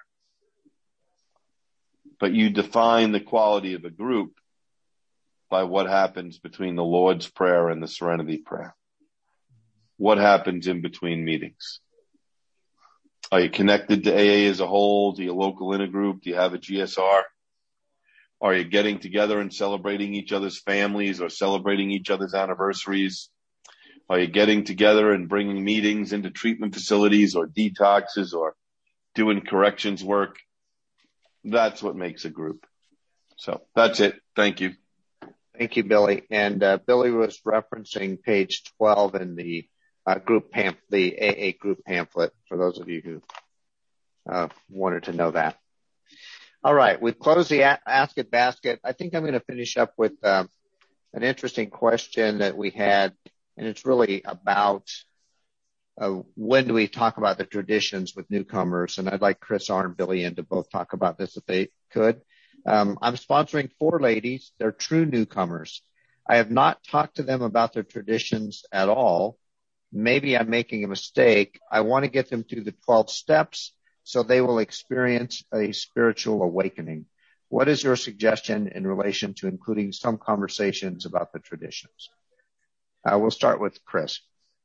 But you define the quality of a group by what happens between the Lord's Prayer and the Serenity Prayer. What happens in between meetings? Are you connected to A A as a whole? Do you local in a group? Do you have a G S R? Are you getting together and celebrating each other's families or celebrating each other's anniversaries? Are you getting together and bringing meetings into treatment facilities or detoxes or doing corrections work? That's what makes a group. So that's it. Thank you. Thank you, Billy. And uh, Billy was referencing page twelve in the uh, group pamp, the A A group pamphlet, for those of you who uh, wanted to know that. All right, we've closed the a- Ask It basket. I think I'm going to finish up with uh, an interesting question that we had, and it's really about uh, when do we talk about the traditions with newcomers, and I'd like Chris R. and Billy in to both talk about this if they could. Um, I'm sponsoring four ladies. They're true newcomers. I have not talked to them about their traditions at all. Maybe I'm making a mistake. I want to get them through the twelve steps so they will experience a spiritual awakening. What is your suggestion in relation to including some conversations about the traditions? Uh, we'll start with Chris.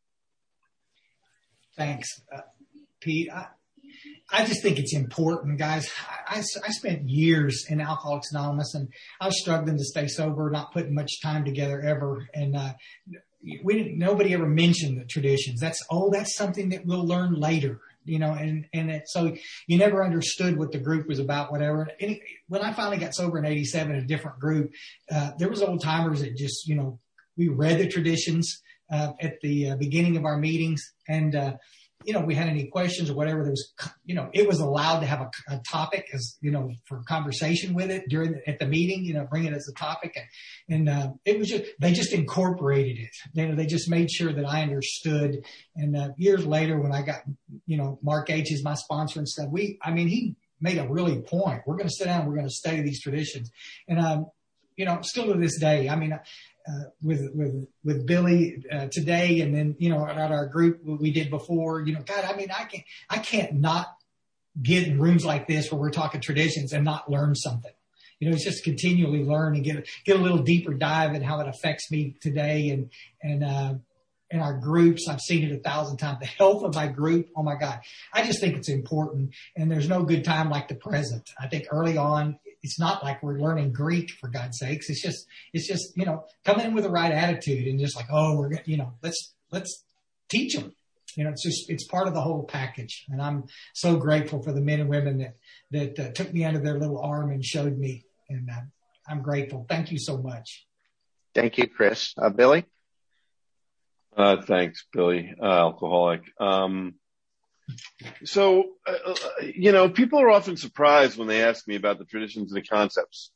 Thanks, uh, Pete. I, I just think it's important, guys. I, I, I spent years in Alcoholics Anonymous, and I was struggling to stay sober, not putting much time together ever. And uh, we didn't. Nobody ever mentioned the traditions. That's oh, that's something that we'll learn later, you know. And and it, so you never understood what the group was about, whatever. And it, when I finally got sober in eighty-seven, in a different group, uh, there was old timers that just, you know, we read the traditions uh, at the uh, beginning of our meetings, and uh, you know, we had any questions or whatever, there was, you know, it was allowed to have a, a topic as, you know, for conversation with it during the, at the meeting, you know, bring it as a topic. And, and uh, it was just, they just incorporated it. You know, they just made sure that I understood. And uh, years later, when I got, you know, Mark H is my sponsor and stuff, we, I mean, he made a really point. We're going to sit down, we're going to study these traditions. And, um, you know, still to this day, I mean, Uh, with, with, with Billy, uh, today. And then, you know, at our group we did before, you know, God, I mean, I can't, I can't not get in rooms like this where we're talking traditions and not learn something. You know, it's just continually learn and get, get a little deeper dive in how it affects me today. And, and, uh, in our groups, I've seen it a thousand times. The health of my group, oh my God, I just think it's important. And there's no good time like the present. I think early on, it's not like we're learning Greek, for God's sakes. It's just, it's just, you know, come in with the right attitude and just like, oh, we're going to, you know, let's, let's teach them. You know, it's just, it's part of the whole package. And I'm so grateful for the men and women that, that uh, took me under their little arm and showed me. And uh, I'm grateful. Thank you so much. Thank you, Chris. Uh, Billy? Uh, thanks, Billy, uh, alcoholic. Um, so, uh, you know, people are often surprised when they ask me about the traditions and the concepts.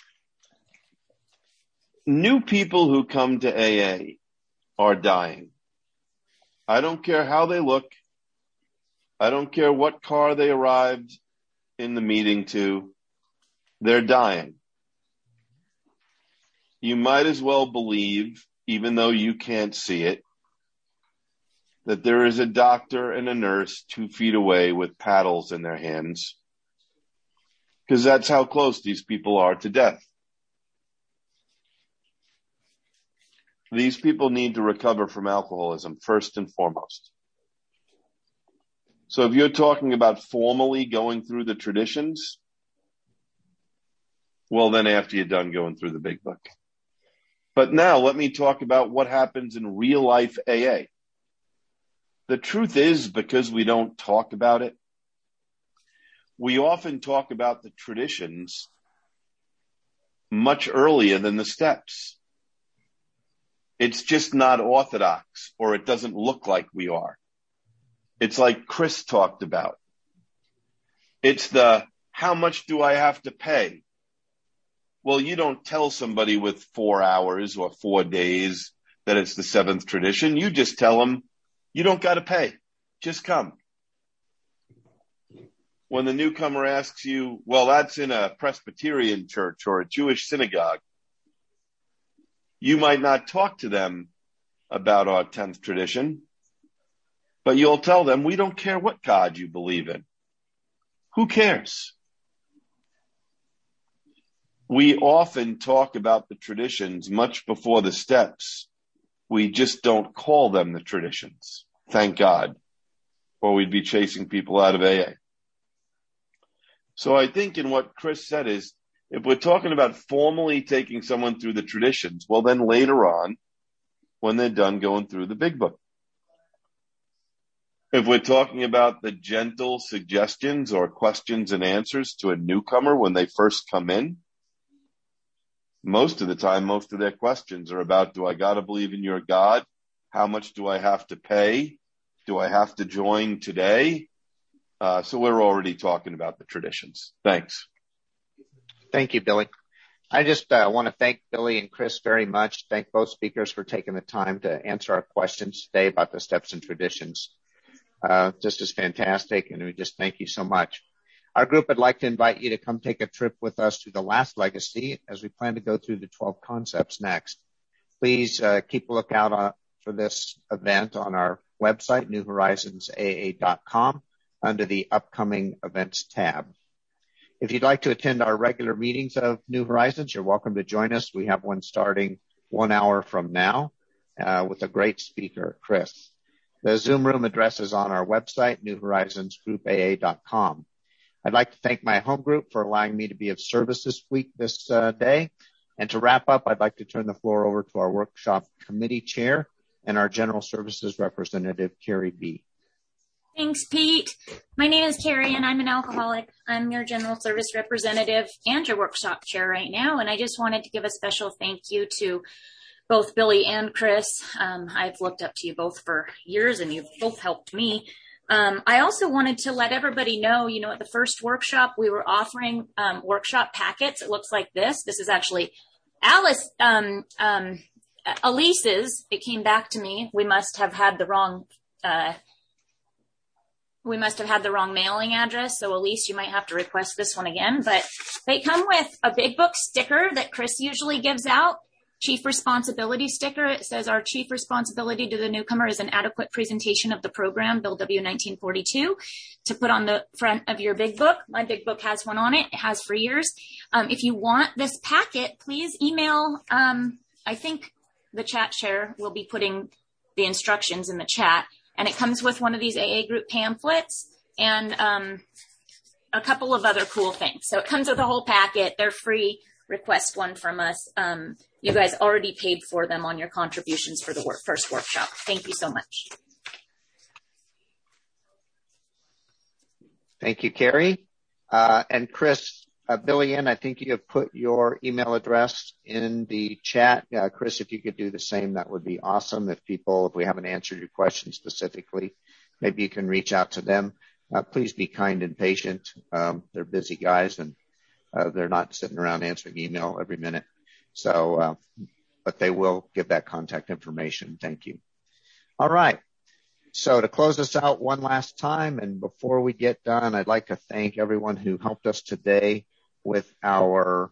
New people who come to A A are dying. I don't care how they look. I don't care what car they arrived in the meeting to. They're dying. You might as well believe even though you can't see it, that there is a doctor and a nurse two feet away with paddles in their hands, because that's how close these people are to death. These people need to recover from alcoholism first and foremost. So if you're talking about formally going through the traditions, well, then after you're done going through the big book. But now let me talk about what happens in real life A A. The truth is, because we don't talk about it, we often talk about the traditions much earlier than the steps. It's just not orthodox, or it doesn't look like we are. It's like Chris talked about. It's the, how much do I have to pay? Well, you don't tell somebody with four hours or four days that it's the seventh tradition. You just tell them, you don't got to pay. Just come. When the newcomer asks you, well, that's in a Presbyterian church or a Jewish synagogue, you might not talk to them about our tenth tradition, but you'll tell them, we don't care what God you believe in. Who cares? We often talk about the traditions much before the steps. We just don't call them the traditions. Thank God. Or we'd be chasing people out of A A. So I think in what Chris said is, if we're talking about formally taking someone through the traditions, well, then later on, when they're done going through the big book. If we're talking about the gentle suggestions or questions and answers to a newcomer when they first come in, most of the time, most of their questions are about, do I got to believe in your God? How much do I have to pay? Do I have to join today? Uh, so we're already talking about the traditions. Thanks. Thank you, Billy. I just uh, want to thank Billy and Chris very much. Thank both speakers for taking the time to answer our questions today about the steps and traditions. Uh, this is fantastic, and we just thank you so much. Our group would like to invite you to come take a trip with us to the last legacy as we plan to go through the twelve concepts next. Please uh, keep a lookout on, for this event on our website, new horizons a a dot com, under the upcoming events tab. If you'd like to attend our regular meetings of New Horizons, you're welcome to join us. We have one starting one hour from now uh, with a great speaker, Chris. The Zoom room address is on our website, new horizons group a a dot com. I'd like to thank my home group for allowing me to be of service this week, this uh, day. And to wrap up, I'd like to turn the floor over to our workshop committee chair and our general services representative, Carrie B. Thanks, Pete. My name is Carrie, and I'm an alcoholic. I'm your general service representative and your workshop chair right now. And I just wanted to give a special thank you to both Billy and Chris. Um, I've looked up to you both for years, and you've both helped me. Um, I also wanted to let everybody know, you know, at the first workshop, we were offering um, workshop packets. It looks like this. This is actually Alice, um, um, Elise's. It came back to me. We must have had the wrong uh We must have had the wrong mailing address. So Elise, you might have to request this one again, but they come with a big book sticker that Chris usually gives out. Chief responsibility sticker. It says our chief responsibility to the newcomer is an adequate presentation of the program, Bill W nineteen forty-two, to put on the front of your big book. My big book has one on it. It has for years. Um, if you want this packet, please email, um, I think the chat share will be putting the instructions in the chat. And it comes with one of these A A group pamphlets and um, a couple of other cool things. So it comes with a whole packet. They're free. Request one from us. Um, you guys already paid for them on your contributions for the work, first workshop. Thank you so much. Thank you, Carrie. Uh, and Chris, uh, Billy Ann, I think you have put your email address in the chat. Uh, Chris, if you could do the same, that would be awesome. If people, if we haven't answered your question specifically, maybe you can reach out to them. Uh, please be kind and patient. Um, they're busy guys, and uh, they're not sitting around answering email every minute. So, uh, but they will give that contact information. Thank you. All right. So to close this out one last time, and before we get done, I'd like to thank everyone who helped us today with our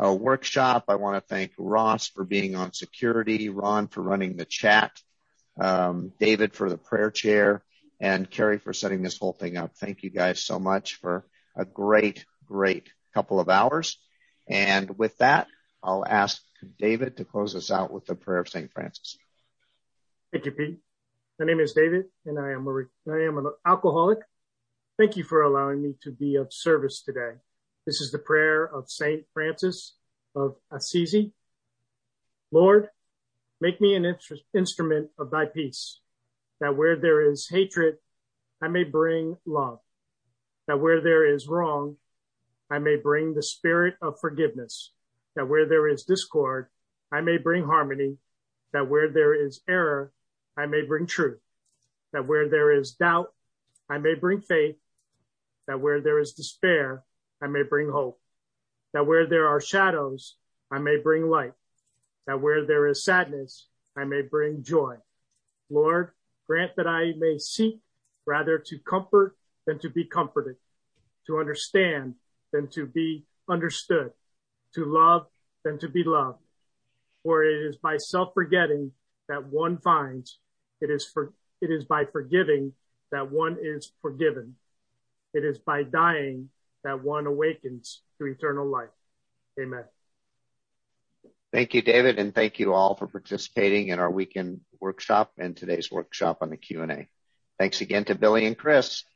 uh, workshop. I want to thank Ross for being on security, Ron for running the chat, um, David for the prayer chair, and Carrie for setting this whole thing up. Thank you guys so much for a great, great couple of hours. And with that, I'll ask David to close us out with the prayer of Saint Francis. Thank you, Pete. My name is David, and I am a, I am an alcoholic. Thank you for allowing me to be of service today. This is the prayer of Saint Francis of Assisi. Lord, make me an instru- instrument of thy peace, that where there is hatred, I may bring love, that where there is wrong, I may bring the spirit of forgiveness, that where there is discord, I may bring harmony, that where there is error, I may bring truth, that where there is doubt, I may bring faith, that where there is despair, I may bring hope, that where there are shadows, I may bring light, that where there is sadness, I may bring joy. Lord, grant that I may seek rather to comfort than to be comforted, to understand than to be understood, to love than to be loved. For it is by self-forgetting that one finds, it is for, it is by forgiving that one is forgiven. It is by dying that one awakens to eternal life. Amen. Thank you, David, and thank you all for participating in our weekend workshop and today's workshop on the Q and A. Thanks again to Billy and Chris.